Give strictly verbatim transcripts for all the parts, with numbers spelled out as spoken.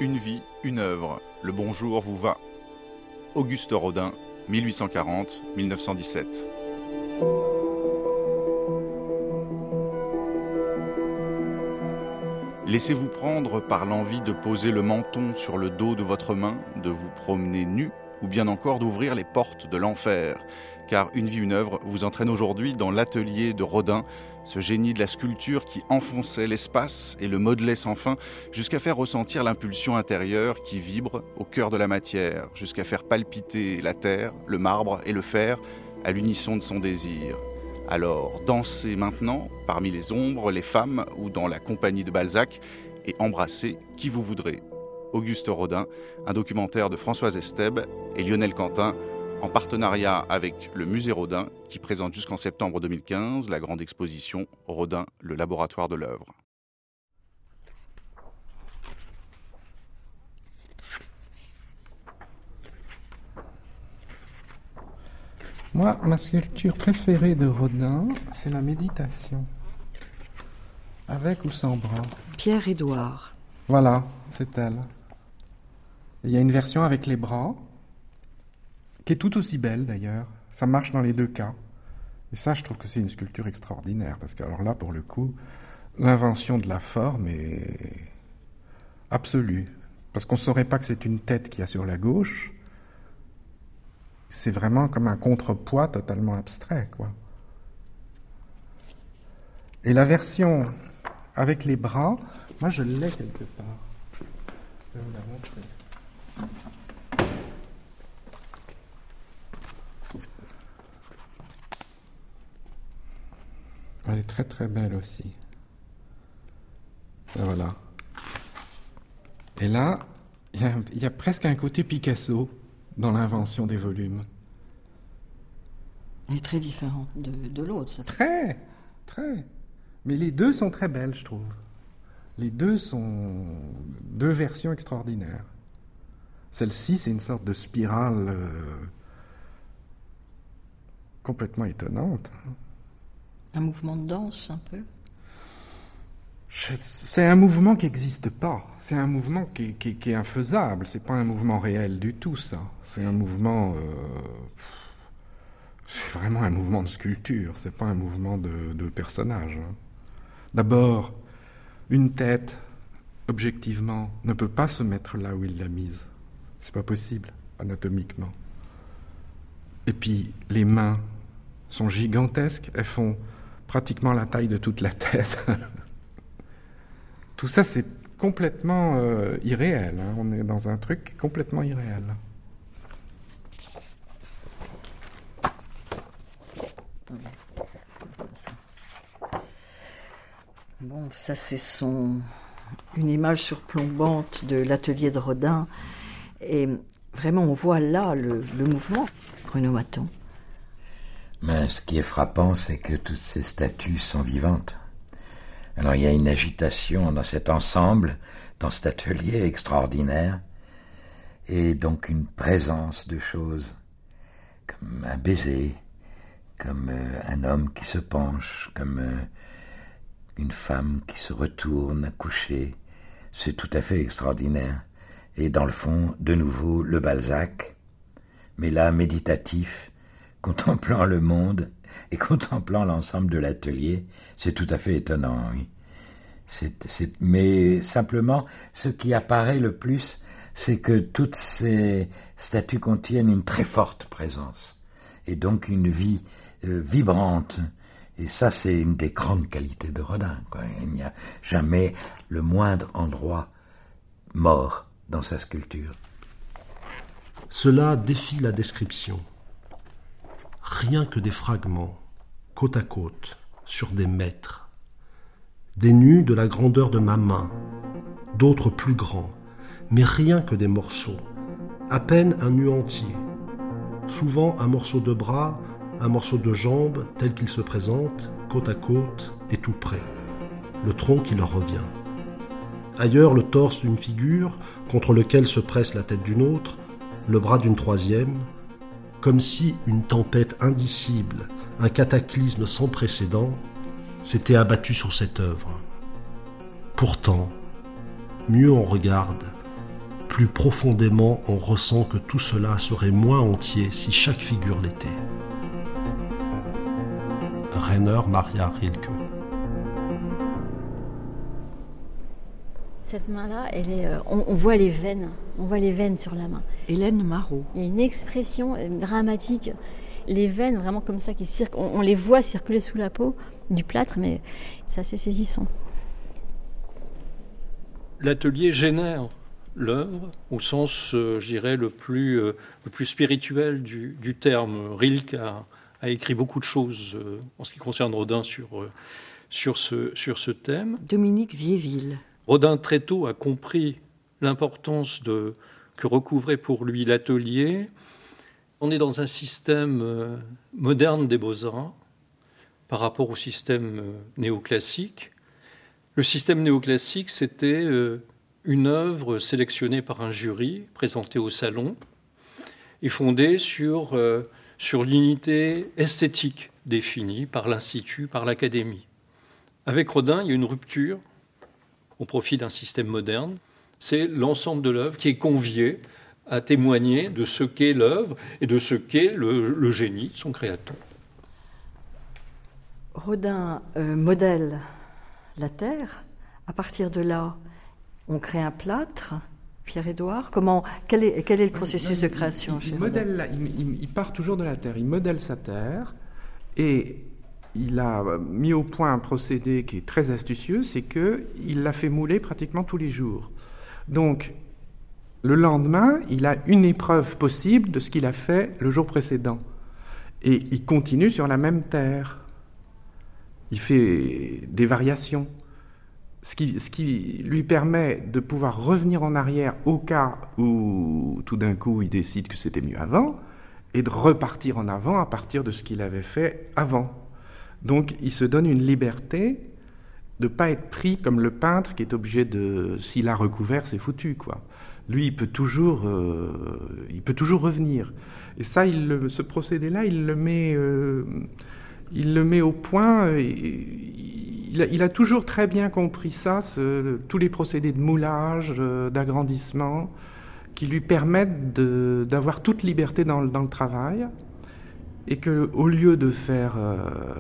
Une vie, une œuvre. Le bonjour vous va. Auguste Rodin, mille huit cent quarante à mille neuf cent dix-sept. Laissez-vous prendre par l'envie de poser le menton sur le dos de votre main, de vous promener nu, ou bien encore d'ouvrir les portes de l'enfer. Car Une vie, une œuvre vous entraîne aujourd'hui dans l'atelier de Rodin, ce génie de la sculpture qui enfonçait l'espace et le modelait sans fin, jusqu'à faire ressentir l'impulsion intérieure qui vibre au cœur de la matière, jusqu'à faire palpiter la terre, le marbre et le fer à l'unisson de son désir. Alors, dansez maintenant, parmi les ombres, les femmes ou dans la compagnie de Balzac, et embrassez qui vous voudrez. Auguste Rodin, un documentaire de Françoise Estèbe et Lionel Quentin, en partenariat avec le Musée Rodin, qui présente jusqu'en septembre deux mille quinze la grande exposition Rodin, le laboratoire de l'œuvre. Moi, ma sculpture préférée de Rodin, c'est la méditation. Avec ou sans bras. Pierre-Édouard. Voilà, c'est elle. Il y a une version avec les bras, qui est tout aussi belle d'ailleurs. Ça marche dans les deux cas. Et ça, je trouve que c'est une sculpture extraordinaire. Parce que alors là, pour le coup, l'invention de la forme est absolue. Parce qu'on ne saurait pas que c'est une tête qu'il y a sur la gauche. C'est vraiment comme un contrepoids totalement abstrait, quoi. Et la version avec les bras, moi je l'ai quelque part. Je vais vous la montrer. Elle est très très belle aussi. Et voilà. Et là, il y, y a presque un côté Picasso dans l'invention des volumes. Elle est très différente de, de l'autre. Ça fait... Très, très. Mais les deux sont très belles, je trouve. Les deux sont deux versions extraordinaires. Celle-ci, c'est une sorte de spirale euh, complètement étonnante. Un mouvement de danse, un peu. Je, c'est un mouvement qui n'existe pas. C'est un mouvement qui, qui, qui est infaisable. C'est pas un mouvement réel du tout, ça. C'est un mouvement... Euh, c'est vraiment un mouvement de sculpture. C'est pas un mouvement de, de personnage. D'abord, une tête, objectivement, ne peut pas se mettre là où il l'a mise. C'est pas possible, anatomiquement. Et puis, les mains sont gigantesques. Elles font pratiquement la taille de toute la tête. Tout ça, c'est complètement euh, irréel. Hein. On est dans un truc complètement irréel. Bon, ça, c'est son... une image surplombante de l'atelier de Rodin. Et vraiment, on voit là le, le mouvement. Bruno Mathon. Mais ce qui est frappant, c'est que toutes ces statues sont vivantes. Alors il y a une agitation dans cet ensemble, dans cet atelier extraordinaire, et donc une présence de choses, comme un baiser, comme euh, un homme qui se penche, comme euh, une femme qui se retourne à coucher. C'est tout à fait extraordinaire. Et dans le fond, de nouveau, le Balzac, mais là, méditatif, contemplant le monde et contemplant l'ensemble de l'atelier, c'est tout à fait étonnant, oui. C'est, c'est, mais simplement, ce qui apparaît le plus, c'est que toutes ces statues contiennent une très forte présence, et donc une vie euh, vibrante. Et ça, c'est une des grandes qualités de Rodin, quoi. Il n'y a jamais le moindre endroit mort dans sa sculpture. Cela défie la description. Rien que des fragments, côte à côte, sur des mètres. Des nus de la grandeur de ma main, d'autres plus grands, mais rien que des morceaux. À peine un nu entier. Souvent un morceau de bras, un morceau de jambe, tel qu'il se présente, côte à côte et tout près. Le tronc qui leur revient. Ailleurs, le torse d'une figure, contre lequel se presse la tête d'une autre, le bras d'une troisième, comme si une tempête indicible, un cataclysme sans précédent, s'était abattu sur cette œuvre. Pourtant, mieux on regarde, plus profondément, on ressent que tout cela serait moins entier si chaque figure l'était. Rainer Maria Rilke. Cette main-là, elle est, euh, on, on voit les veines, on voit les veines sur la main. Hélène Marot. Il y a une expression dramatique, les veines vraiment comme ça qui circulent, on, on les voit circuler sous la peau du plâtre, mais c'est assez saisissant. L'atelier génère l'œuvre au sens, euh, je dirais, le plus, euh, le plus spirituel du, du terme. Rilke a, a écrit beaucoup de choses euh, en ce qui concerne Rodin sur, euh, sur, ce, sur ce thème. Dominique Viéville. Rodin très tôt a compris l'importance de, que recouvrait pour lui l'atelier. On est dans un système euh, moderne des beaux-arts par rapport au système euh, néoclassique. Le système néoclassique, c'était euh, une œuvre sélectionnée par un jury, présentée au salon, et fondée sur, euh, sur l'unité esthétique définie par l'Institut, par l'Académie. Avec Rodin, il y a une rupture au profit d'un système moderne. C'est l'ensemble de l'œuvre qui est convié à témoigner de ce qu'est l'œuvre et de ce qu'est le, le génie de son créateur. Rodin euh, modèle la terre. À partir de là, on crée un plâtre. Pierre-Édouard, comment, quel est, quel est le processus de création il, chez il, Rodin modèle la, il, il, il part toujours de la terre. Il modèle sa terre et il a mis au point un procédé qui est très astucieux, c'est qu'il l'a fait mouler pratiquement tous les jours. Donc, le lendemain, il a une épreuve possible de ce qu'il a fait le jour précédent. Et il continue sur la même terre. Il fait des variations. Ce qui, ce qui lui permet de pouvoir revenir en arrière au cas où, tout d'un coup, il décide que c'était mieux avant, et de repartir en avant à partir de ce qu'il avait fait avant. Donc, il se donne une liberté de ne pas être pris comme le peintre qui est obligé de... S'il a recouvert, c'est foutu, quoi. Lui, il peut toujours, euh, il peut toujours revenir. Et ça, il le, ce procédé-là, il le met, euh, il le met au point. Et, il, a, il a toujours très bien compris ça, ce, tous les procédés de moulage, d'agrandissement, qui lui permettent de, d'avoir toute liberté dans, dans le travail. Et qu'au lieu de faire euh,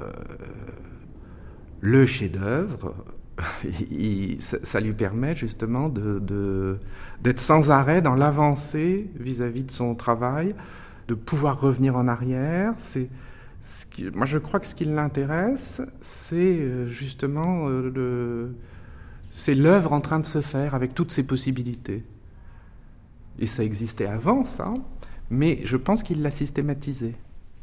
le chef-d'œuvre, il, ça, ça lui permet justement de, de, d'être sans arrêt dans l'avancée vis-à-vis de son travail, de pouvoir revenir en arrière. C'est, ce qui, moi, je crois que ce qui l'intéresse, c'est justement euh, le, c'est l'œuvre en train de se faire avec toutes ses possibilités. Et ça existait avant, ça, mais je pense qu'il l'a systématisé.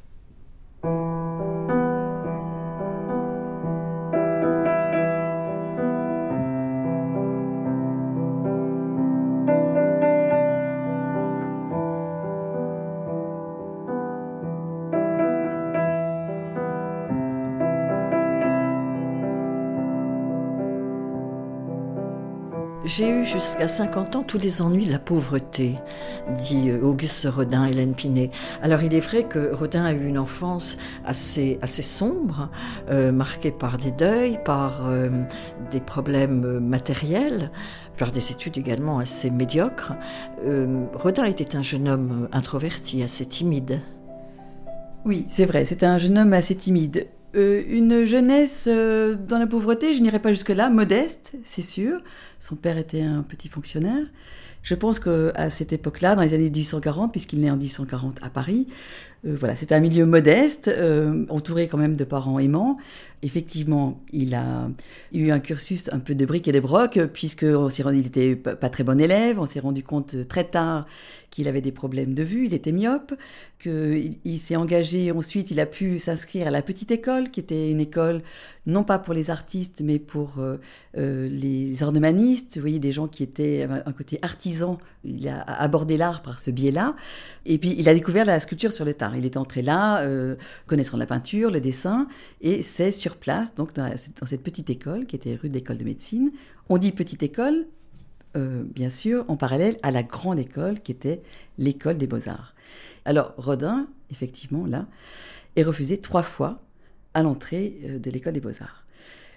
J'ai eu jusqu'à cinquante ans tous les ennuis de la pauvreté, dit Auguste Rodin, Hélène Pinet. Alors il est vrai que Rodin a eu une enfance assez, assez sombre, euh, marquée par des deuils, par euh, des problèmes matériels, par des études également assez médiocres. Euh, Rodin était un jeune homme introverti, assez timide. Oui, c'est vrai, c'était un jeune homme assez timide. Euh, une jeunesse euh, dans la pauvreté, je n'irai pas jusque-là, modeste, c'est sûr. Son père était un petit fonctionnaire. Je pense qu'à cette époque-là, dans les années dix-huit cent quarante, puisqu'il naît en dix-huit cent quarante à Paris, euh, voilà, c'était un milieu modeste, euh, entouré quand même de parents aimants. Effectivement, il a eu un cursus un peu de briques et de broc, puisqu'on s'est rendu, il n'était pas très bon élève, on s'est rendu compte très tard qu'il avait des problèmes de vue, il était myope, qu'il il s'est engagé ensuite, il a pu s'inscrire à la petite école, qui était une école non pas pour les artistes, mais pour euh, euh, les ornemanistes, vous voyez, des gens qui étaient un côté artisan. Il a abordé l'art par ce biais-là. Et puis, il a découvert la sculpture sur le tard. Il est entré là, euh, connaissant la peinture, le dessin, et c'est sur place, donc dans, la, dans cette petite école, qui était rue de l'École de médecine. On dit petite école, euh, bien sûr, en parallèle à la grande école, qui était l'école des Beaux-Arts. Alors, Rodin, effectivement, là, est refusé trois fois à l'entrée de l'école des Beaux-Arts.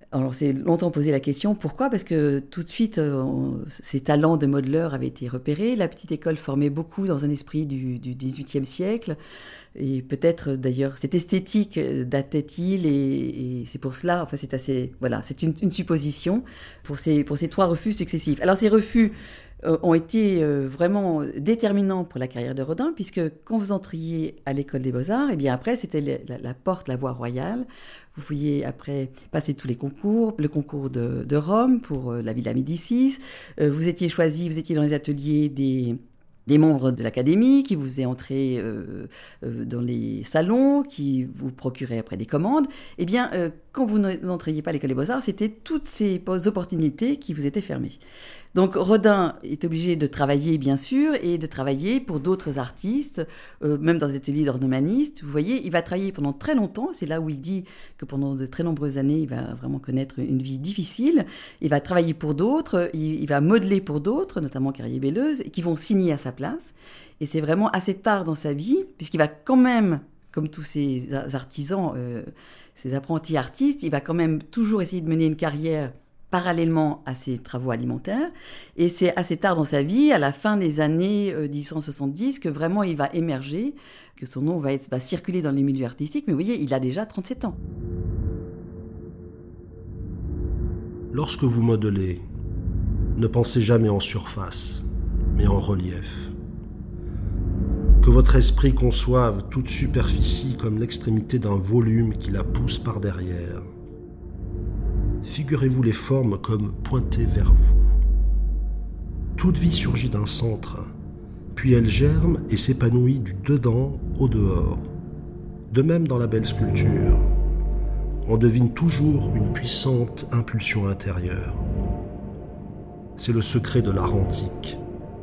Alors, on s'est longtemps posé la question, pourquoi ? Parce que tout de suite, on, ces talents de modeleur avaient été repérés. La petite école formait beaucoup dans un esprit du, du dix-huitième siècle. Et peut-être, d'ailleurs, cette esthétique datait-il, et, et c'est pour cela, enfin, c'est assez, voilà, c'est une, une supposition pour ces, pour ces trois refus successifs. Alors, ces refus euh, ont été euh, vraiment déterminants pour la carrière de Rodin, puisque quand vous entriez à l'école des Beaux-Arts, et bien après, c'était la, la, la porte, la voie royale. Vous pouviez après passer tous les concours, le concours de, de Rome pour euh, la Villa Médicis. Euh, vous étiez choisi, vous étiez dans les ateliers des... des membres de l'académie qui vous faisaient entrer euh, euh, dans les salons, qui vous procuraient après des commandes. Eh bien, euh, quand vous n'entriez pas à l'école des Beaux-Arts, c'était toutes ces opportunités qui vous étaient fermées. Donc Rodin est obligé de travailler, bien sûr, et de travailler pour d'autres artistes, euh, même dans des ateliers d'ornemaniste. Vous voyez, il va travailler pendant très longtemps. C'est là où il dit que pendant de très nombreuses années, il va vraiment connaître une vie difficile. Il va travailler pour d'autres, il, il va modeler pour d'autres, notamment Carrier-Belleuse, qui vont signer à sa place. Et c'est vraiment assez tard dans sa vie, puisqu'il va quand même, comme tous ces artisans, euh, ces apprentis artistes, il va quand même toujours essayer de mener une carrière parallèlement à ses travaux alimentaires. Et c'est assez tard dans sa vie, à la fin des années euh, dix-huit cent soixante-dix, que vraiment il va émerger, que son nom va, être, va circuler dans les milieux artistiques. Mais vous voyez, il a déjà trente-sept ans. Lorsque vous modelez, ne pensez jamais en surface, mais en relief. Que votre esprit conçoive toute superficie comme l'extrémité d'un volume qui la pousse par derrière. Figurez-vous les formes comme pointées vers vous. Toute vie surgit d'un centre, puis elle germe et s'épanouit du dedans au dehors. De même dans la belle sculpture, on devine toujours une puissante impulsion intérieure. C'est le secret de l'art antique.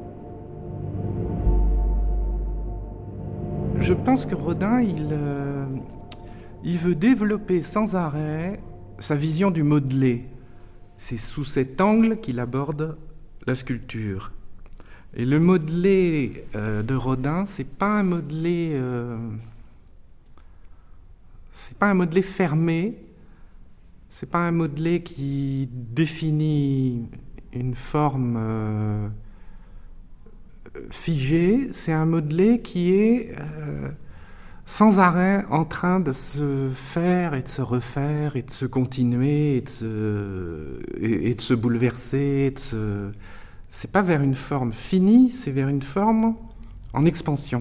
Je pense que Rodin, il, euh, il veut développer sans arrêt sa vision du modelé. C'est sous cet angle qu'il aborde la sculpture. Et le modelé euh, de Rodin, c'est pas un modelé, euh, c'est pas un modelé fermé. C'est pas un modelé qui définit une forme euh, figée. C'est un modelé qui est euh, sans arrêt en train de se faire et de se refaire et de se continuer et de se, et, et de se bouleverser. Et de se... C'est pas vers une forme finie, c'est vers une forme en expansion.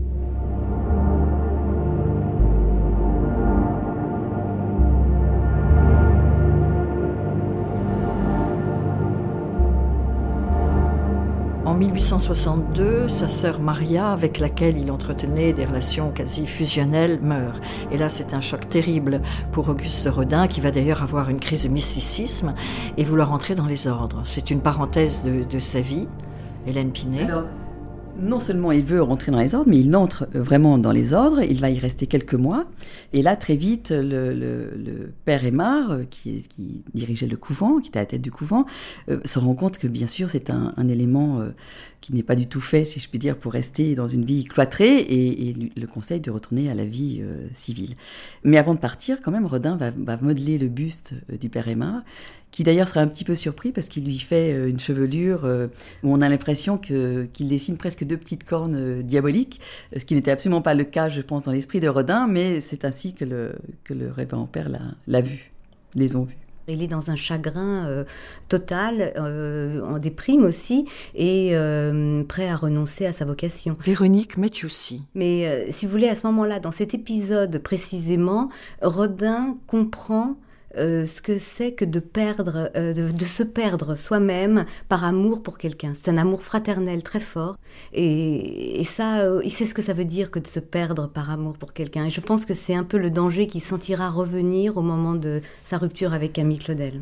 En mille huit cent soixante-deux, sa sœur Maria, avec laquelle il entretenait des relations quasi fusionnelles, meurt. Et là, c'est un choc terrible pour Auguste Rodin, qui va d'ailleurs avoir une crise de mysticisme et vouloir entrer dans les ordres. C'est une parenthèse de, de sa vie. Hélène Pinet. Alors, non seulement il veut rentrer dans les ordres, mais il entre vraiment dans les ordres. Il va y rester quelques mois. Et là, très vite, le, le, le père Aymar, qui, qui dirigeait le couvent, qui était à la tête du couvent, euh, se rend compte que, bien sûr, c'est un, un élément euh, qui n'est pas du tout fait, si je puis dire, pour rester dans une vie cloîtrée, et, et le conseille de retourner à la vie euh, civile. Mais avant de partir, quand même, Rodin va, va modeler le buste euh, du père Aymar, qui d'ailleurs sera un petit peu surpris parce qu'il lui fait une chevelure où on a l'impression que, qu'il dessine presque deux petites cornes diaboliques, ce qui n'était absolument pas le cas, je pense, dans l'esprit de Rodin, mais c'est ainsi que le, que le révérend père l'a, l'a vu, les ont vus. Il est dans un chagrin euh, total, euh, en déprime aussi, et euh, prêt à renoncer à sa vocation. Véronique Mathieussy. Mais euh, si vous voulez, à ce moment-là, dans cet épisode précisément, Rodin comprend Euh, ce que c'est que de perdre, euh, de, de se perdre soi-même par amour pour quelqu'un. C'est un amour fraternel très fort, et, et ça, euh, il sait ce que ça veut dire que de se perdre par amour pour quelqu'un. Et je pense que c'est un peu le danger qu'il sentira revenir au moment de sa rupture avec Camille Claudel.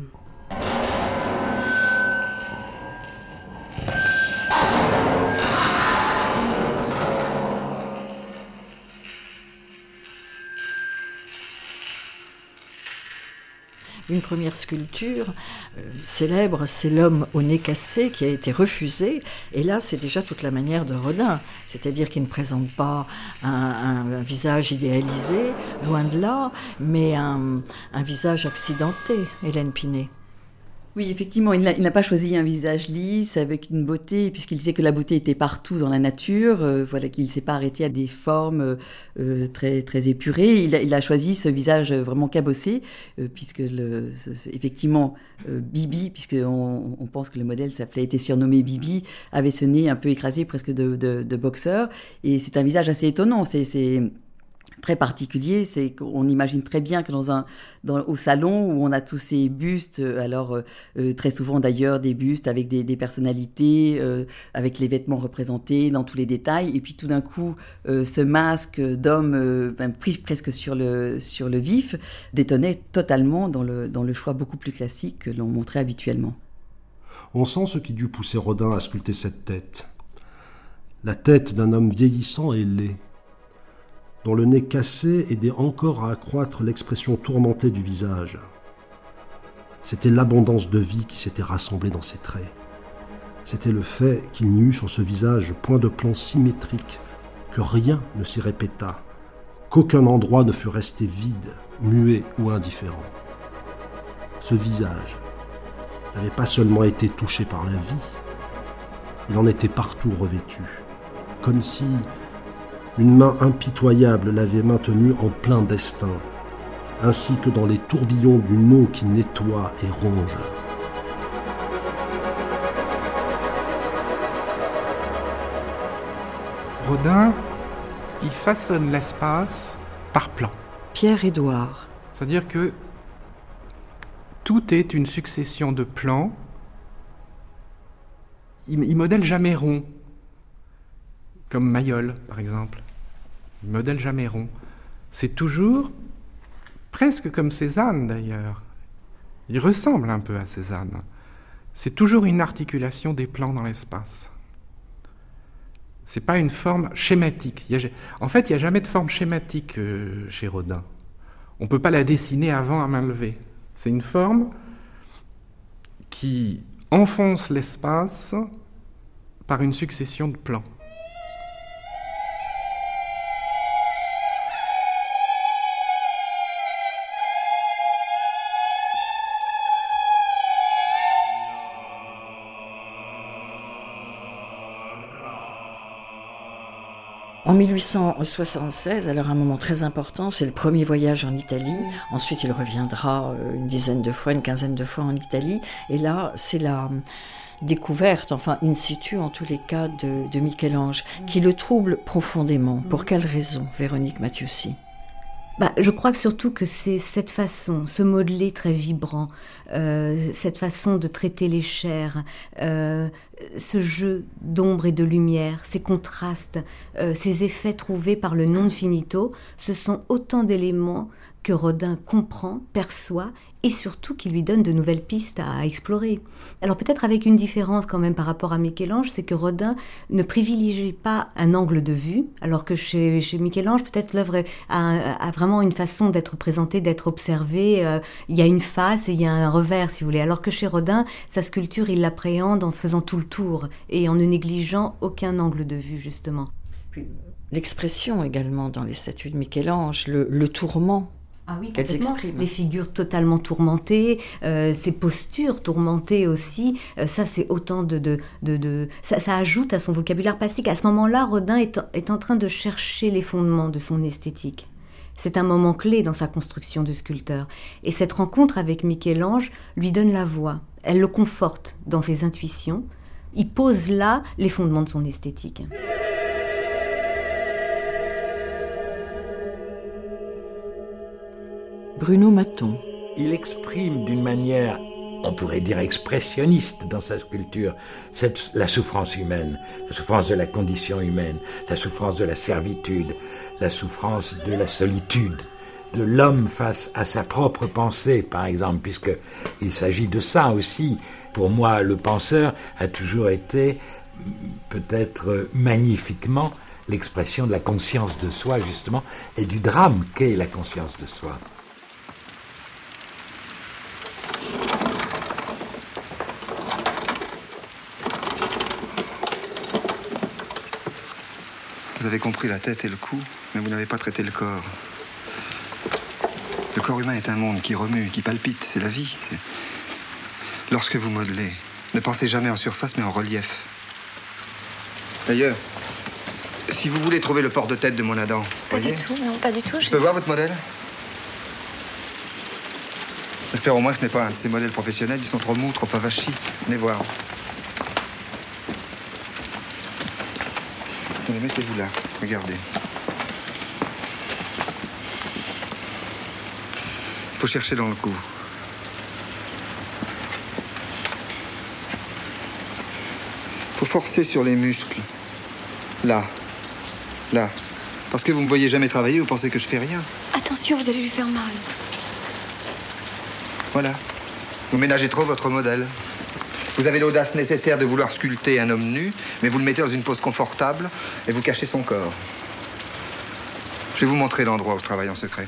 Une première sculpture euh, célèbre, c'est l'homme au nez cassé qui a été refusé. Et là, c'est déjà toute la manière de Rodin. C'est-à-dire qu'il ne présente pas un, un, un visage idéalisé, loin de là, mais un, un visage accidenté, Hélène Pinet. Oui, effectivement, il n'a, il n'a pas choisi un visage lisse, avec une beauté, puisqu'il sait que la beauté était partout dans la nature, euh, voilà, qu'il ne s'est pas arrêté à des formes euh, très, très épurées. Il a, il a choisi ce visage vraiment cabossé, euh, puisque, le, ce, effectivement, euh, Bibi, puisqu'on on pense que le modèle s'appelait, était surnommé Bibi, avait ce nez un peu écrasé, presque de, de, de boxeur. Et c'est un visage assez étonnant, c'est... c'est très particulier, c'est qu'on imagine très bien que dans un, dans, au salon où on a tous ces bustes, alors euh, très souvent d'ailleurs des bustes avec des, des personnalités, euh, avec les vêtements représentés dans tous les détails, et puis tout d'un coup euh, ce masque d'homme euh, ben, pris presque sur le, sur le vif détonnait totalement dans le, dans le choix beaucoup plus classique que l'on montrait habituellement. On sent ce qui dut pousser Rodin à sculpter cette tête. La tête d'un homme vieillissant et laid, dont le nez cassé aidait encore à accroître l'expression tourmentée du visage. C'était l'abondance de vie qui s'était rassemblée dans ses traits. C'était le fait qu'il n'y eut sur ce visage point de plan symétrique, que rien ne s'y répéta, qu'aucun endroit ne fut resté vide, muet ou indifférent. Ce visage n'avait pas seulement été touché par la vie, il en était partout revêtu, comme si une main impitoyable l'avait maintenu en plein destin, ainsi que dans les tourbillons d'une eau qui nettoie et ronge. Rodin, il façonne l'espace par plan. Pierre-Édouard. C'est-à-dire que tout est une succession de plans. Il, il modèle jamais rond, comme Mayol, par exemple. Il modèle jamais rond. C'est toujours, presque comme Cézanne d'ailleurs. Il ressemble un peu à Cézanne. C'est toujours une articulation des plans dans l'espace. C'est pas une forme schématique. Il y a, en fait, il n'y a jamais de forme schématique euh, chez Rodin. On ne peut pas la dessiner avant à main levée. C'est une forme qui enfonce l'espace par une succession de plans. En mille huit cent soixante-seize, alors un moment très important, c'est le premier voyage en Italie. Ensuite, il reviendra une dizaine de fois, une quinzaine de fois en Italie. Et là, c'est la découverte, enfin in situ en tous les cas, de, de Michel-Ange, qui le trouble profondément. Pour quelle raison, Véronique Mathieussy ? Bah, je crois que surtout que c'est cette façon, ce modelé très vibrant, euh, cette façon de traiter les chairs, euh, ce jeu d'ombre et de lumière, ces contrastes, euh, ces effets trouvés par le non finito, ce sont autant d'éléments que Rodin comprend, perçoit et surtout qui lui donne de nouvelles pistes à explorer. Alors peut-être avec une différence quand même par rapport à Michel-Ange, c'est que Rodin ne privilégie pas un angle de vue, alors que chez, chez Michel-Ange, peut-être l'œuvre a, a vraiment une façon d'être présentée, d'être observée. Euh, il y a une face et il y a un revers, si vous voulez. Alors que chez Rodin, sa sculpture, il l'appréhende en faisant tout le tour et en ne négligeant aucun angle de vue, justement. Puis, l'expression également dans les statues de Michel-Ange, le, le tourment. Ah oui, complètement. Les figures totalement tourmentées, euh, ces postures tourmentées aussi, euh, ça c'est autant de... de, de, de ça, ça ajoute à son vocabulaire plastique. À ce moment-là, Rodin est, est en train de chercher les fondements de son esthétique. C'est un moment clé dans sa construction de sculpteur. Et cette rencontre avec Michel-Ange lui donne la voix. Elle le conforte dans ses intuitions. Il pose là les fondements de son esthétique. Bruno Mathon. Il exprime d'une manière, on pourrait dire expressionniste dans sa sculpture, cette, la souffrance humaine, la souffrance de la condition humaine, la souffrance de la servitude, la souffrance de la solitude, de l'homme face à sa propre pensée, par exemple, puisqu'il s'agit de ça aussi. Pour moi, le penseur a toujours été, peut-être magnifiquement, l'expression de la conscience de soi, justement, et du drame qu'est la conscience de soi. Vous avez compris la tête et le cou, mais vous n'avez pas traité le corps. Le corps humain est un monde qui remue, qui palpite, c'est la vie. Lorsque vous modelez, ne pensez jamais en surface, mais en relief. D'ailleurs, si vous voulez trouver le port de tête de mon Adam, Pas voyez, du tout, non, pas du tout. je peux voir votre modèle? J'espère au moins que ce n'est pas un de ces modèles professionnels, ils sont trop mous, trop avachis. Venez voir. Allez, mettez-vous là, regardez. Il faut chercher dans le cou. Il faut forcer sur les muscles. Là. Là. Parce que vous ne me voyez jamais travailler, vous pensez que je fais rien. Attention, vous allez lui faire mal. Voilà. Vous ménagez trop votre modèle. Vous avez l'audace nécessaire de vouloir sculpter un homme nu, mais vous le mettez dans une pose confortable et vous cachez son corps. Je vais vous montrer l'endroit où je travaille en secret.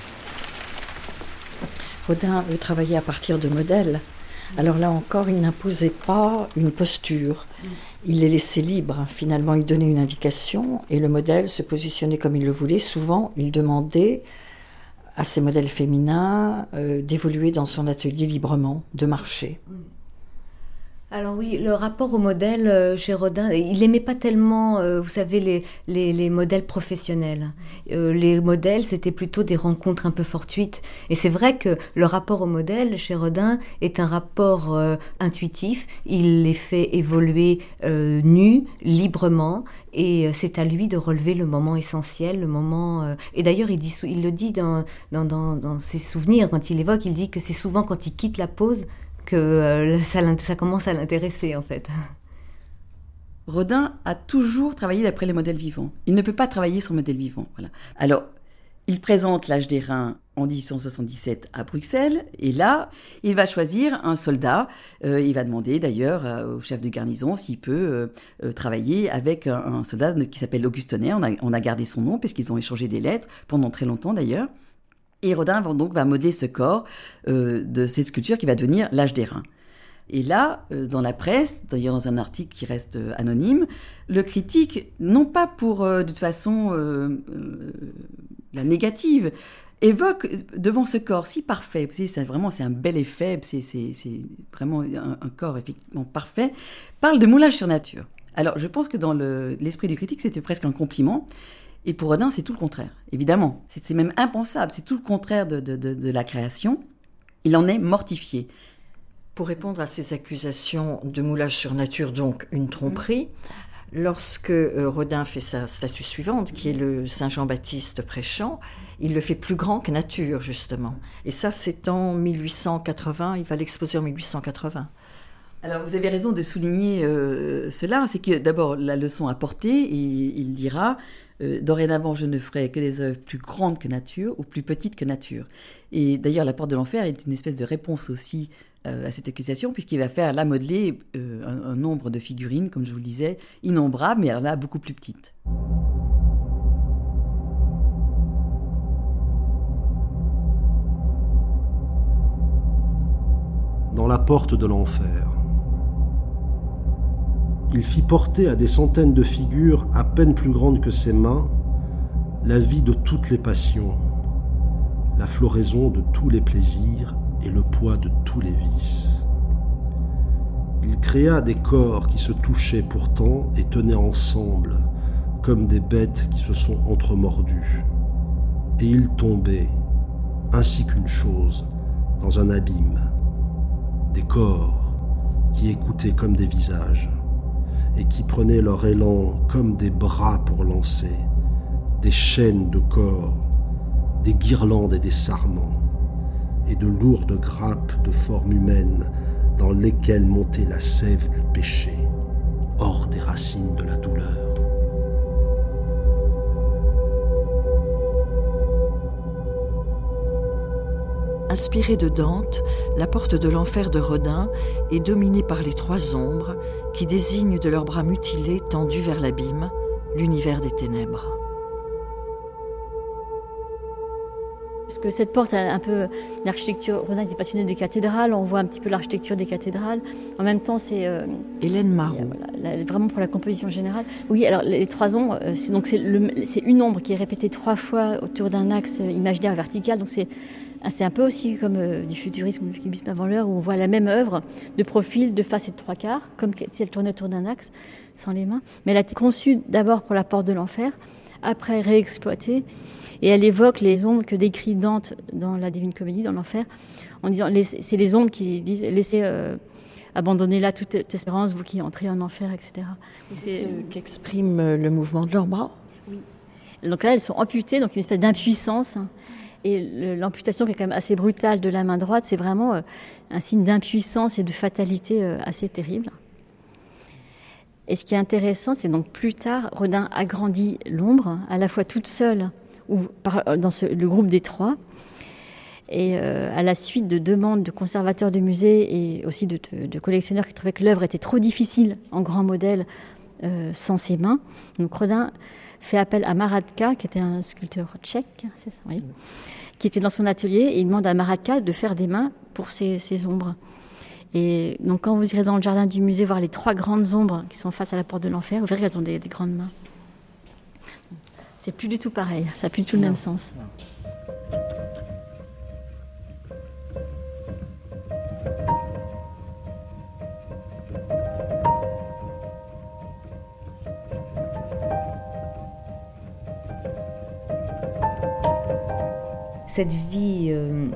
Rodin veut travailler à partir de modèles. Alors là encore, il n'imposait pas une posture. Il les laissait libres. Finalement, il donnait une indication et le modèle se positionnait comme il le voulait. Souvent, il demandait à ces modèles féminins euh, d'évoluer dans son atelier librement, de marcher. Alors oui, le rapport au modèle euh, chez Rodin, il n'aimait pas tellement, euh, vous savez, les, les, les modèles professionnels. Euh, les modèles, c'était plutôt des rencontres un peu fortuites. Et c'est vrai que le rapport au modèle chez Rodin est un rapport euh, intuitif. Il les fait évoluer euh, nus, librement, et euh, c'est à lui de relever le moment essentiel, le moment... Euh... Et d'ailleurs, il, dit, il le dit dans, dans, dans, dans ses souvenirs, quand il évoque, il dit que c'est souvent quand il quitte la pose que euh, ça, ça commence à l'intéresser, en fait. Rodin a toujours travaillé d'après les modèles vivants. Il ne peut pas travailler sans modèle vivant. Voilà. Alors, il présente l'âge des reins en dix-huit cent soixante-dix-sept à Bruxelles, et là, il va choisir un soldat. Euh, il va demander d'ailleurs euh, au chef de garnison s'il peut euh, euh, travailler avec un, un soldat qui s'appelle Auguste Tonnerre. On a, on a gardé son nom, puisqu'ils ont échangé des lettres pendant très longtemps d'ailleurs. Et Rodin va donc va modeler ce corps euh, de cette sculpture qui va devenir l'âge des reins. Et là, euh, dans la presse, d'ailleurs dans un article qui reste euh, anonyme, le critique, non pas pour euh, de toute façon euh, euh, la négative, évoque devant ce corps si parfait, vous savez, c'est vraiment c'est un bel effet, c'est, c'est, c'est vraiment un, un corps effectivement parfait, parle de moulage sur nature. Alors je pense que dans le, l'esprit du critique, c'était presque un compliment. Et pour Rodin, c'est tout le contraire, évidemment. C'est, c'est même impensable, c'est tout le contraire de, de, de, de la création. Il en est mortifié. Pour répondre à ces accusations de moulage sur nature, donc une tromperie, mmh. lorsque euh, Rodin fait sa statue suivante, qui est le Saint-Jean-Baptiste prêchant, il le fait plus grand que nature, justement. Et ça, c'est en mille huit cent quatre-vingts, il va l'exposer en mille huit cent quatre-vingts. Alors, vous avez raison de souligner euh, cela, c'est que d'abord, la leçon à porter, et il dira... Euh, dorénavant, je ne ferai que des œuvres plus grandes que nature ou plus petites que nature. Et d'ailleurs, La Porte de l'Enfer est une espèce de réponse aussi euh, à cette accusation, puisqu'il va faire là modeler euh, un, un nombre de figurines, comme je vous le disais, innombrables, mais alors là, beaucoup plus petites. Dans La Porte de l'Enfer, il fit porter à des centaines de figures à peine plus grandes que ses mains la vie de toutes les passions, la floraison de tous les plaisirs et le poids de tous les vices. Il créa des corps qui se touchaient pourtant et tenaient ensemble, comme des bêtes qui se sont entremordues. Et ils tombaient, ainsi qu'une chose, dans un abîme. Des corps qui écoutaient comme des visages, et qui prenaient leur élan comme des bras pour lancer, des chaînes de corps, des guirlandes et des sarments, et de lourdes grappes de forme humaine dans lesquelles montait la sève du péché, hors des racines de la douleur. Inspirée de Dante, la porte de l'enfer de Rodin est dominée par les trois ombres qui désignent de leurs bras mutilés tendus vers l'abîme, l'univers des ténèbres. Parce que cette porte a un peu l'architecture. Rodin était passionné des cathédrales, on voit un petit peu l'architecture des cathédrales. En même temps, c'est euh, Hélène Marot. Voilà, la, vraiment pour la composition générale. Oui, alors les trois ombres, c'est donc c'est, le, c'est une ombre qui est répétée trois fois autour d'un axe imaginaire vertical. Donc c'est c'est un peu aussi comme euh, du futurisme ou du cubisme avant l'heure, où on voit la même œuvre de profil, de face et de trois quarts, comme si elle tournait autour d'un axe, sans les mains. Mais elle a été conçue d'abord pour la porte de l'enfer, après réexploitée. Et elle évoque les ombres que décrit Dante dans la Divine Comédie, dans l'enfer, en disant, c'est les ombres qui disent, laissez euh, abandonner là toute espérance, vous qui entrez en enfer, et cetera. C'est ce qu'exprime le mouvement de leurs bras. Oui. Donc là, elles sont amputées, donc une espèce d'impuissance. Et l'amputation qui est quand même assez brutale de la main droite, c'est vraiment euh, un signe d'impuissance et de fatalité euh, assez terrible. Et ce qui est intéressant, c'est donc plus tard, Rodin agrandit l'ombre, à la fois toute seule, ou par, dans ce, le groupe des trois, et euh, à la suite de demandes de conservateurs de musées et aussi de, de, de collectionneurs qui trouvaient que l'œuvre était trop difficile en grand modèle euh, sans ses mains. Donc Rodin fait appel à Maradka, qui était un sculpteur tchèque, c'est ça, oui, qui était dans son atelier, et il demande à Maradka de faire des mains pour ces, ces ombres. Et donc quand vous irez dans le jardin du musée voir les trois grandes ombres qui sont face à la porte de l'enfer, vous verrez qu'elles ont des, des grandes mains. C'est plus du tout pareil, ça n'a plus du tout le même sens. Cette vie, euh,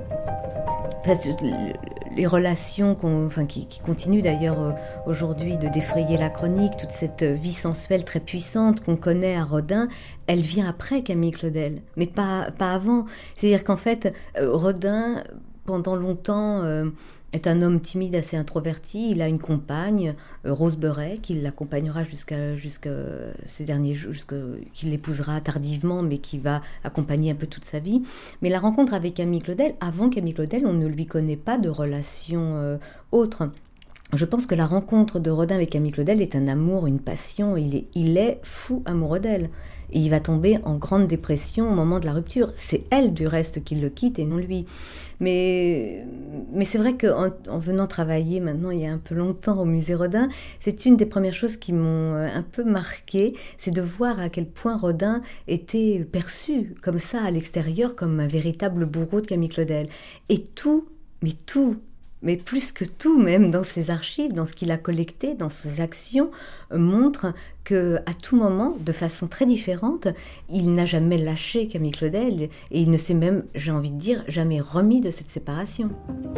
les relations qu'on, enfin, qui, qui continuent d'ailleurs euh, aujourd'hui de défrayer la chronique, toute cette vie sensuelle très puissante qu'on connaît à Rodin, elle vient après Camille Claudel, mais pas, pas avant. C'est-à-dire qu'en fait, euh, Rodin, pendant longtemps, euh, est un homme timide, assez introverti. Il a une compagne, euh, Rose Beuret, qui l'accompagnera jusqu'à, jusqu'à ces derniers jours, jusqu'à, qu'il l'épousera tardivement, mais qui va accompagner un peu toute sa vie. Mais la rencontre avec Camille Claudel, avant Camille Claudel, on ne lui connaît pas de relation euh, autre. Je pense que la rencontre de Rodin avec Camille Claudel est un amour, une passion. Il est, il est fou amoureux d'elle. Et il va tomber en grande dépression au moment de la rupture. C'est elle, du reste, qui le quitte et non lui. Mais, mais c'est vrai qu'en en venant travailler maintenant, il y a un peu longtemps au musée Rodin, c'est une des premières choses qui m'ont un peu marquée, c'est de voir à quel point Rodin était perçu comme ça à l'extérieur, comme un véritable bourreau de Camille Claudel. Et tout, mais tout, mais plus que tout même dans ses archives, dans ce qu'il a collecté, dans ses actions, euh, montre qu'à tout moment, de façon très différente, il n'a jamais lâché Camille Claudel et il ne s'est même, j'ai envie de dire, jamais remis de cette séparation.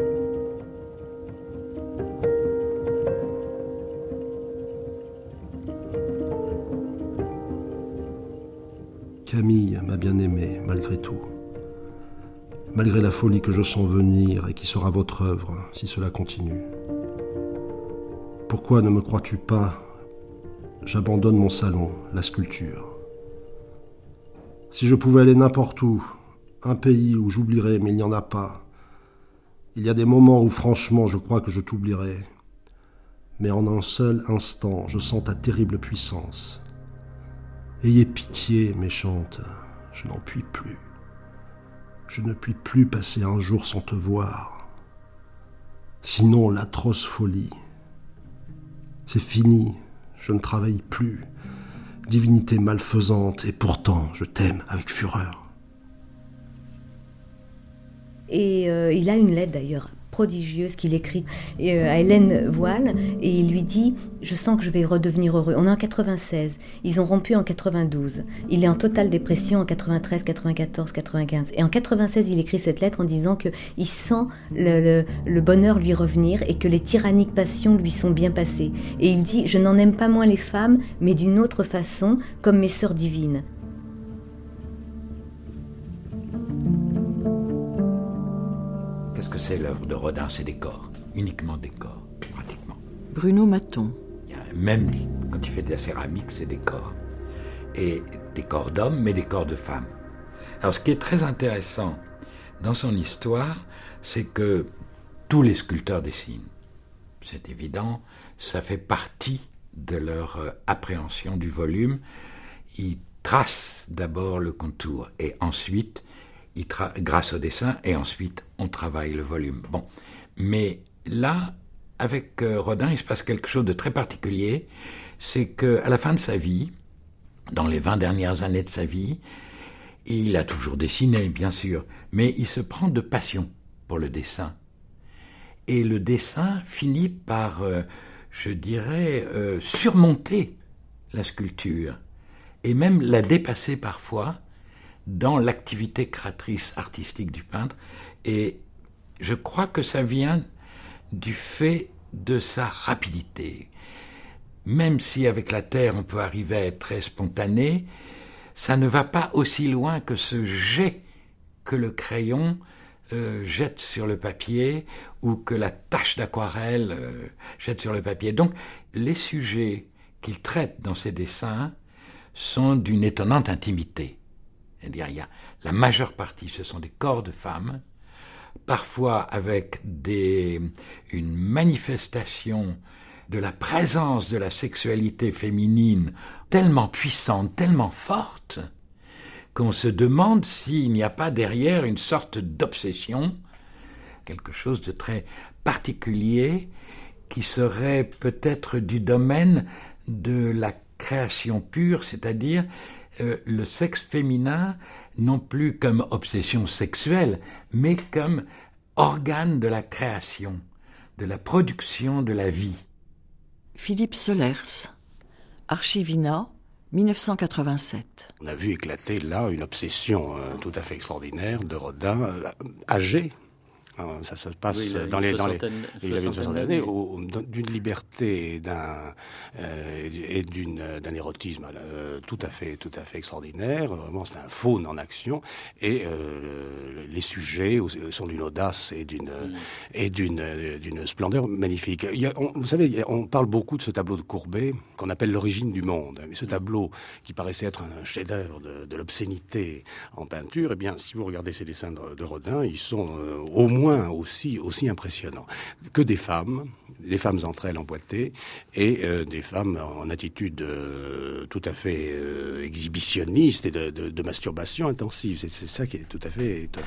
Camille m'a bien aimé, malgré tout. Malgré la folie que je sens venir et qui sera votre œuvre, si cela continue. Pourquoi ne me crois-tu pas ? J'abandonne mon salon, la sculpture. Si je pouvais aller n'importe où, un pays où j'oublierais, mais il n'y en a pas. Il y a des moments où franchement je crois que je t'oublierais. Mais en un seul instant, je sens ta terrible puissance. Ayez pitié, méchante, je n'en puis plus. Je ne puis plus passer un jour sans te voir. Sinon, l'atroce folie. C'est fini, je ne travaille plus. Divinité malfaisante, et pourtant, je t'aime avec fureur. Et euh, il a une lettre d'ailleurs prodigieuse qu'il écrit euh, à Hélène Voile, et il lui dit « Je sens que je vais redevenir heureux ». On est en quatre-vingt-seize, ils ont rompu en quatre-vingt-douze. Il est en totale dépression en quatre-vingt-treize, quatre-vingt-quatorze, quatre-vingt-quinze. Et en quatre-vingt-seize, il écrit cette lettre en disant qu'il sent le, le, le bonheur lui revenir et que les tyranniques passions lui sont bien passées. Et il dit « Je n'en aime pas moins les femmes, mais d'une autre façon, comme mes sœurs divines ». Qu'est-ce que c'est l'œuvre de Rodin? C'est des corps, uniquement des corps, pratiquement. Bruno Maton. Il y a, même quand il fait de la céramique, c'est des corps. Et des corps d'hommes, mais des corps de femmes. Alors ce qui est très intéressant dans son histoire, c'est que tous les sculpteurs dessinent. C'est évident, ça fait partie de leur euh, appréhension du volume. Ils tracent d'abord le contour et ensuite il tra- grâce au dessin, et ensuite on travaille le volume. Bon, mais là, avec euh, Rodin, il se passe quelque chose de très particulier, c'est qu'à la fin de sa vie, dans les vingt dernières années de sa vie, il a toujours dessiné, bien sûr, mais il se prend de passion pour le dessin. Et le dessin finit par, euh, je dirais, euh, surmonter la sculpture, et même la dépasser parfois dans l'activité créatrice artistique du peintre. Et je crois que ça vient du fait de sa rapidité. Même si avec la terre on peut arriver à être très spontané, ça ne va pas aussi loin que ce jet que le crayon euh, jette sur le papier ou que la tache d'aquarelle euh, jette sur le papier. Donc les sujets qu'il traite dans ses dessins sont d'une étonnante intimité. C'est-à-dire, il y a la majeure partie, ce sont des corps de femmes, parfois avec des, une manifestation de la présence de la sexualité féminine tellement puissante, tellement forte, qu'on se demande s'il n'y a pas derrière une sorte d'obsession, quelque chose de très particulier, qui serait peut-être du domaine de la création pure, c'est-à-dire euh, le sexe féminin, non plus comme obsession sexuelle, mais comme organe de la création, de la production de la vie. Philippe Solers, Archivina, dix-neuf cent quatre-vingt-sept. On a vu éclater là une obsession euh, tout à fait extraordinaire de Rodin, euh, âgé. Ça, ça se passe oui, il dans les, dans les, il avait une soixantaine d'années, au, d'une liberté et d'un euh, et d'une d'un érotisme euh, tout à fait tout à fait extraordinaire. Vraiment, c'est un faune en action, et euh, les sujets sont d'une audace et d'une mm. et d'une d'une splendeur magnifique. Il y a, on, vous savez, on parle beaucoup de ce tableau de Courbet qu'on appelle l'origine du monde. Mais ce tableau qui paraissait être un chef-d'œuvre de, de l'obscénité en peinture, eh bien, si vous regardez ces dessins de, de Rodin, ils sont euh, au moins aussi, aussi impressionnant que des femmes, des femmes entre elles emboîtées, et euh, des femmes en attitude euh, tout à fait euh, exhibitionniste et de, de, de masturbation intensive. C'est, c'est ça qui est tout à fait étonnant.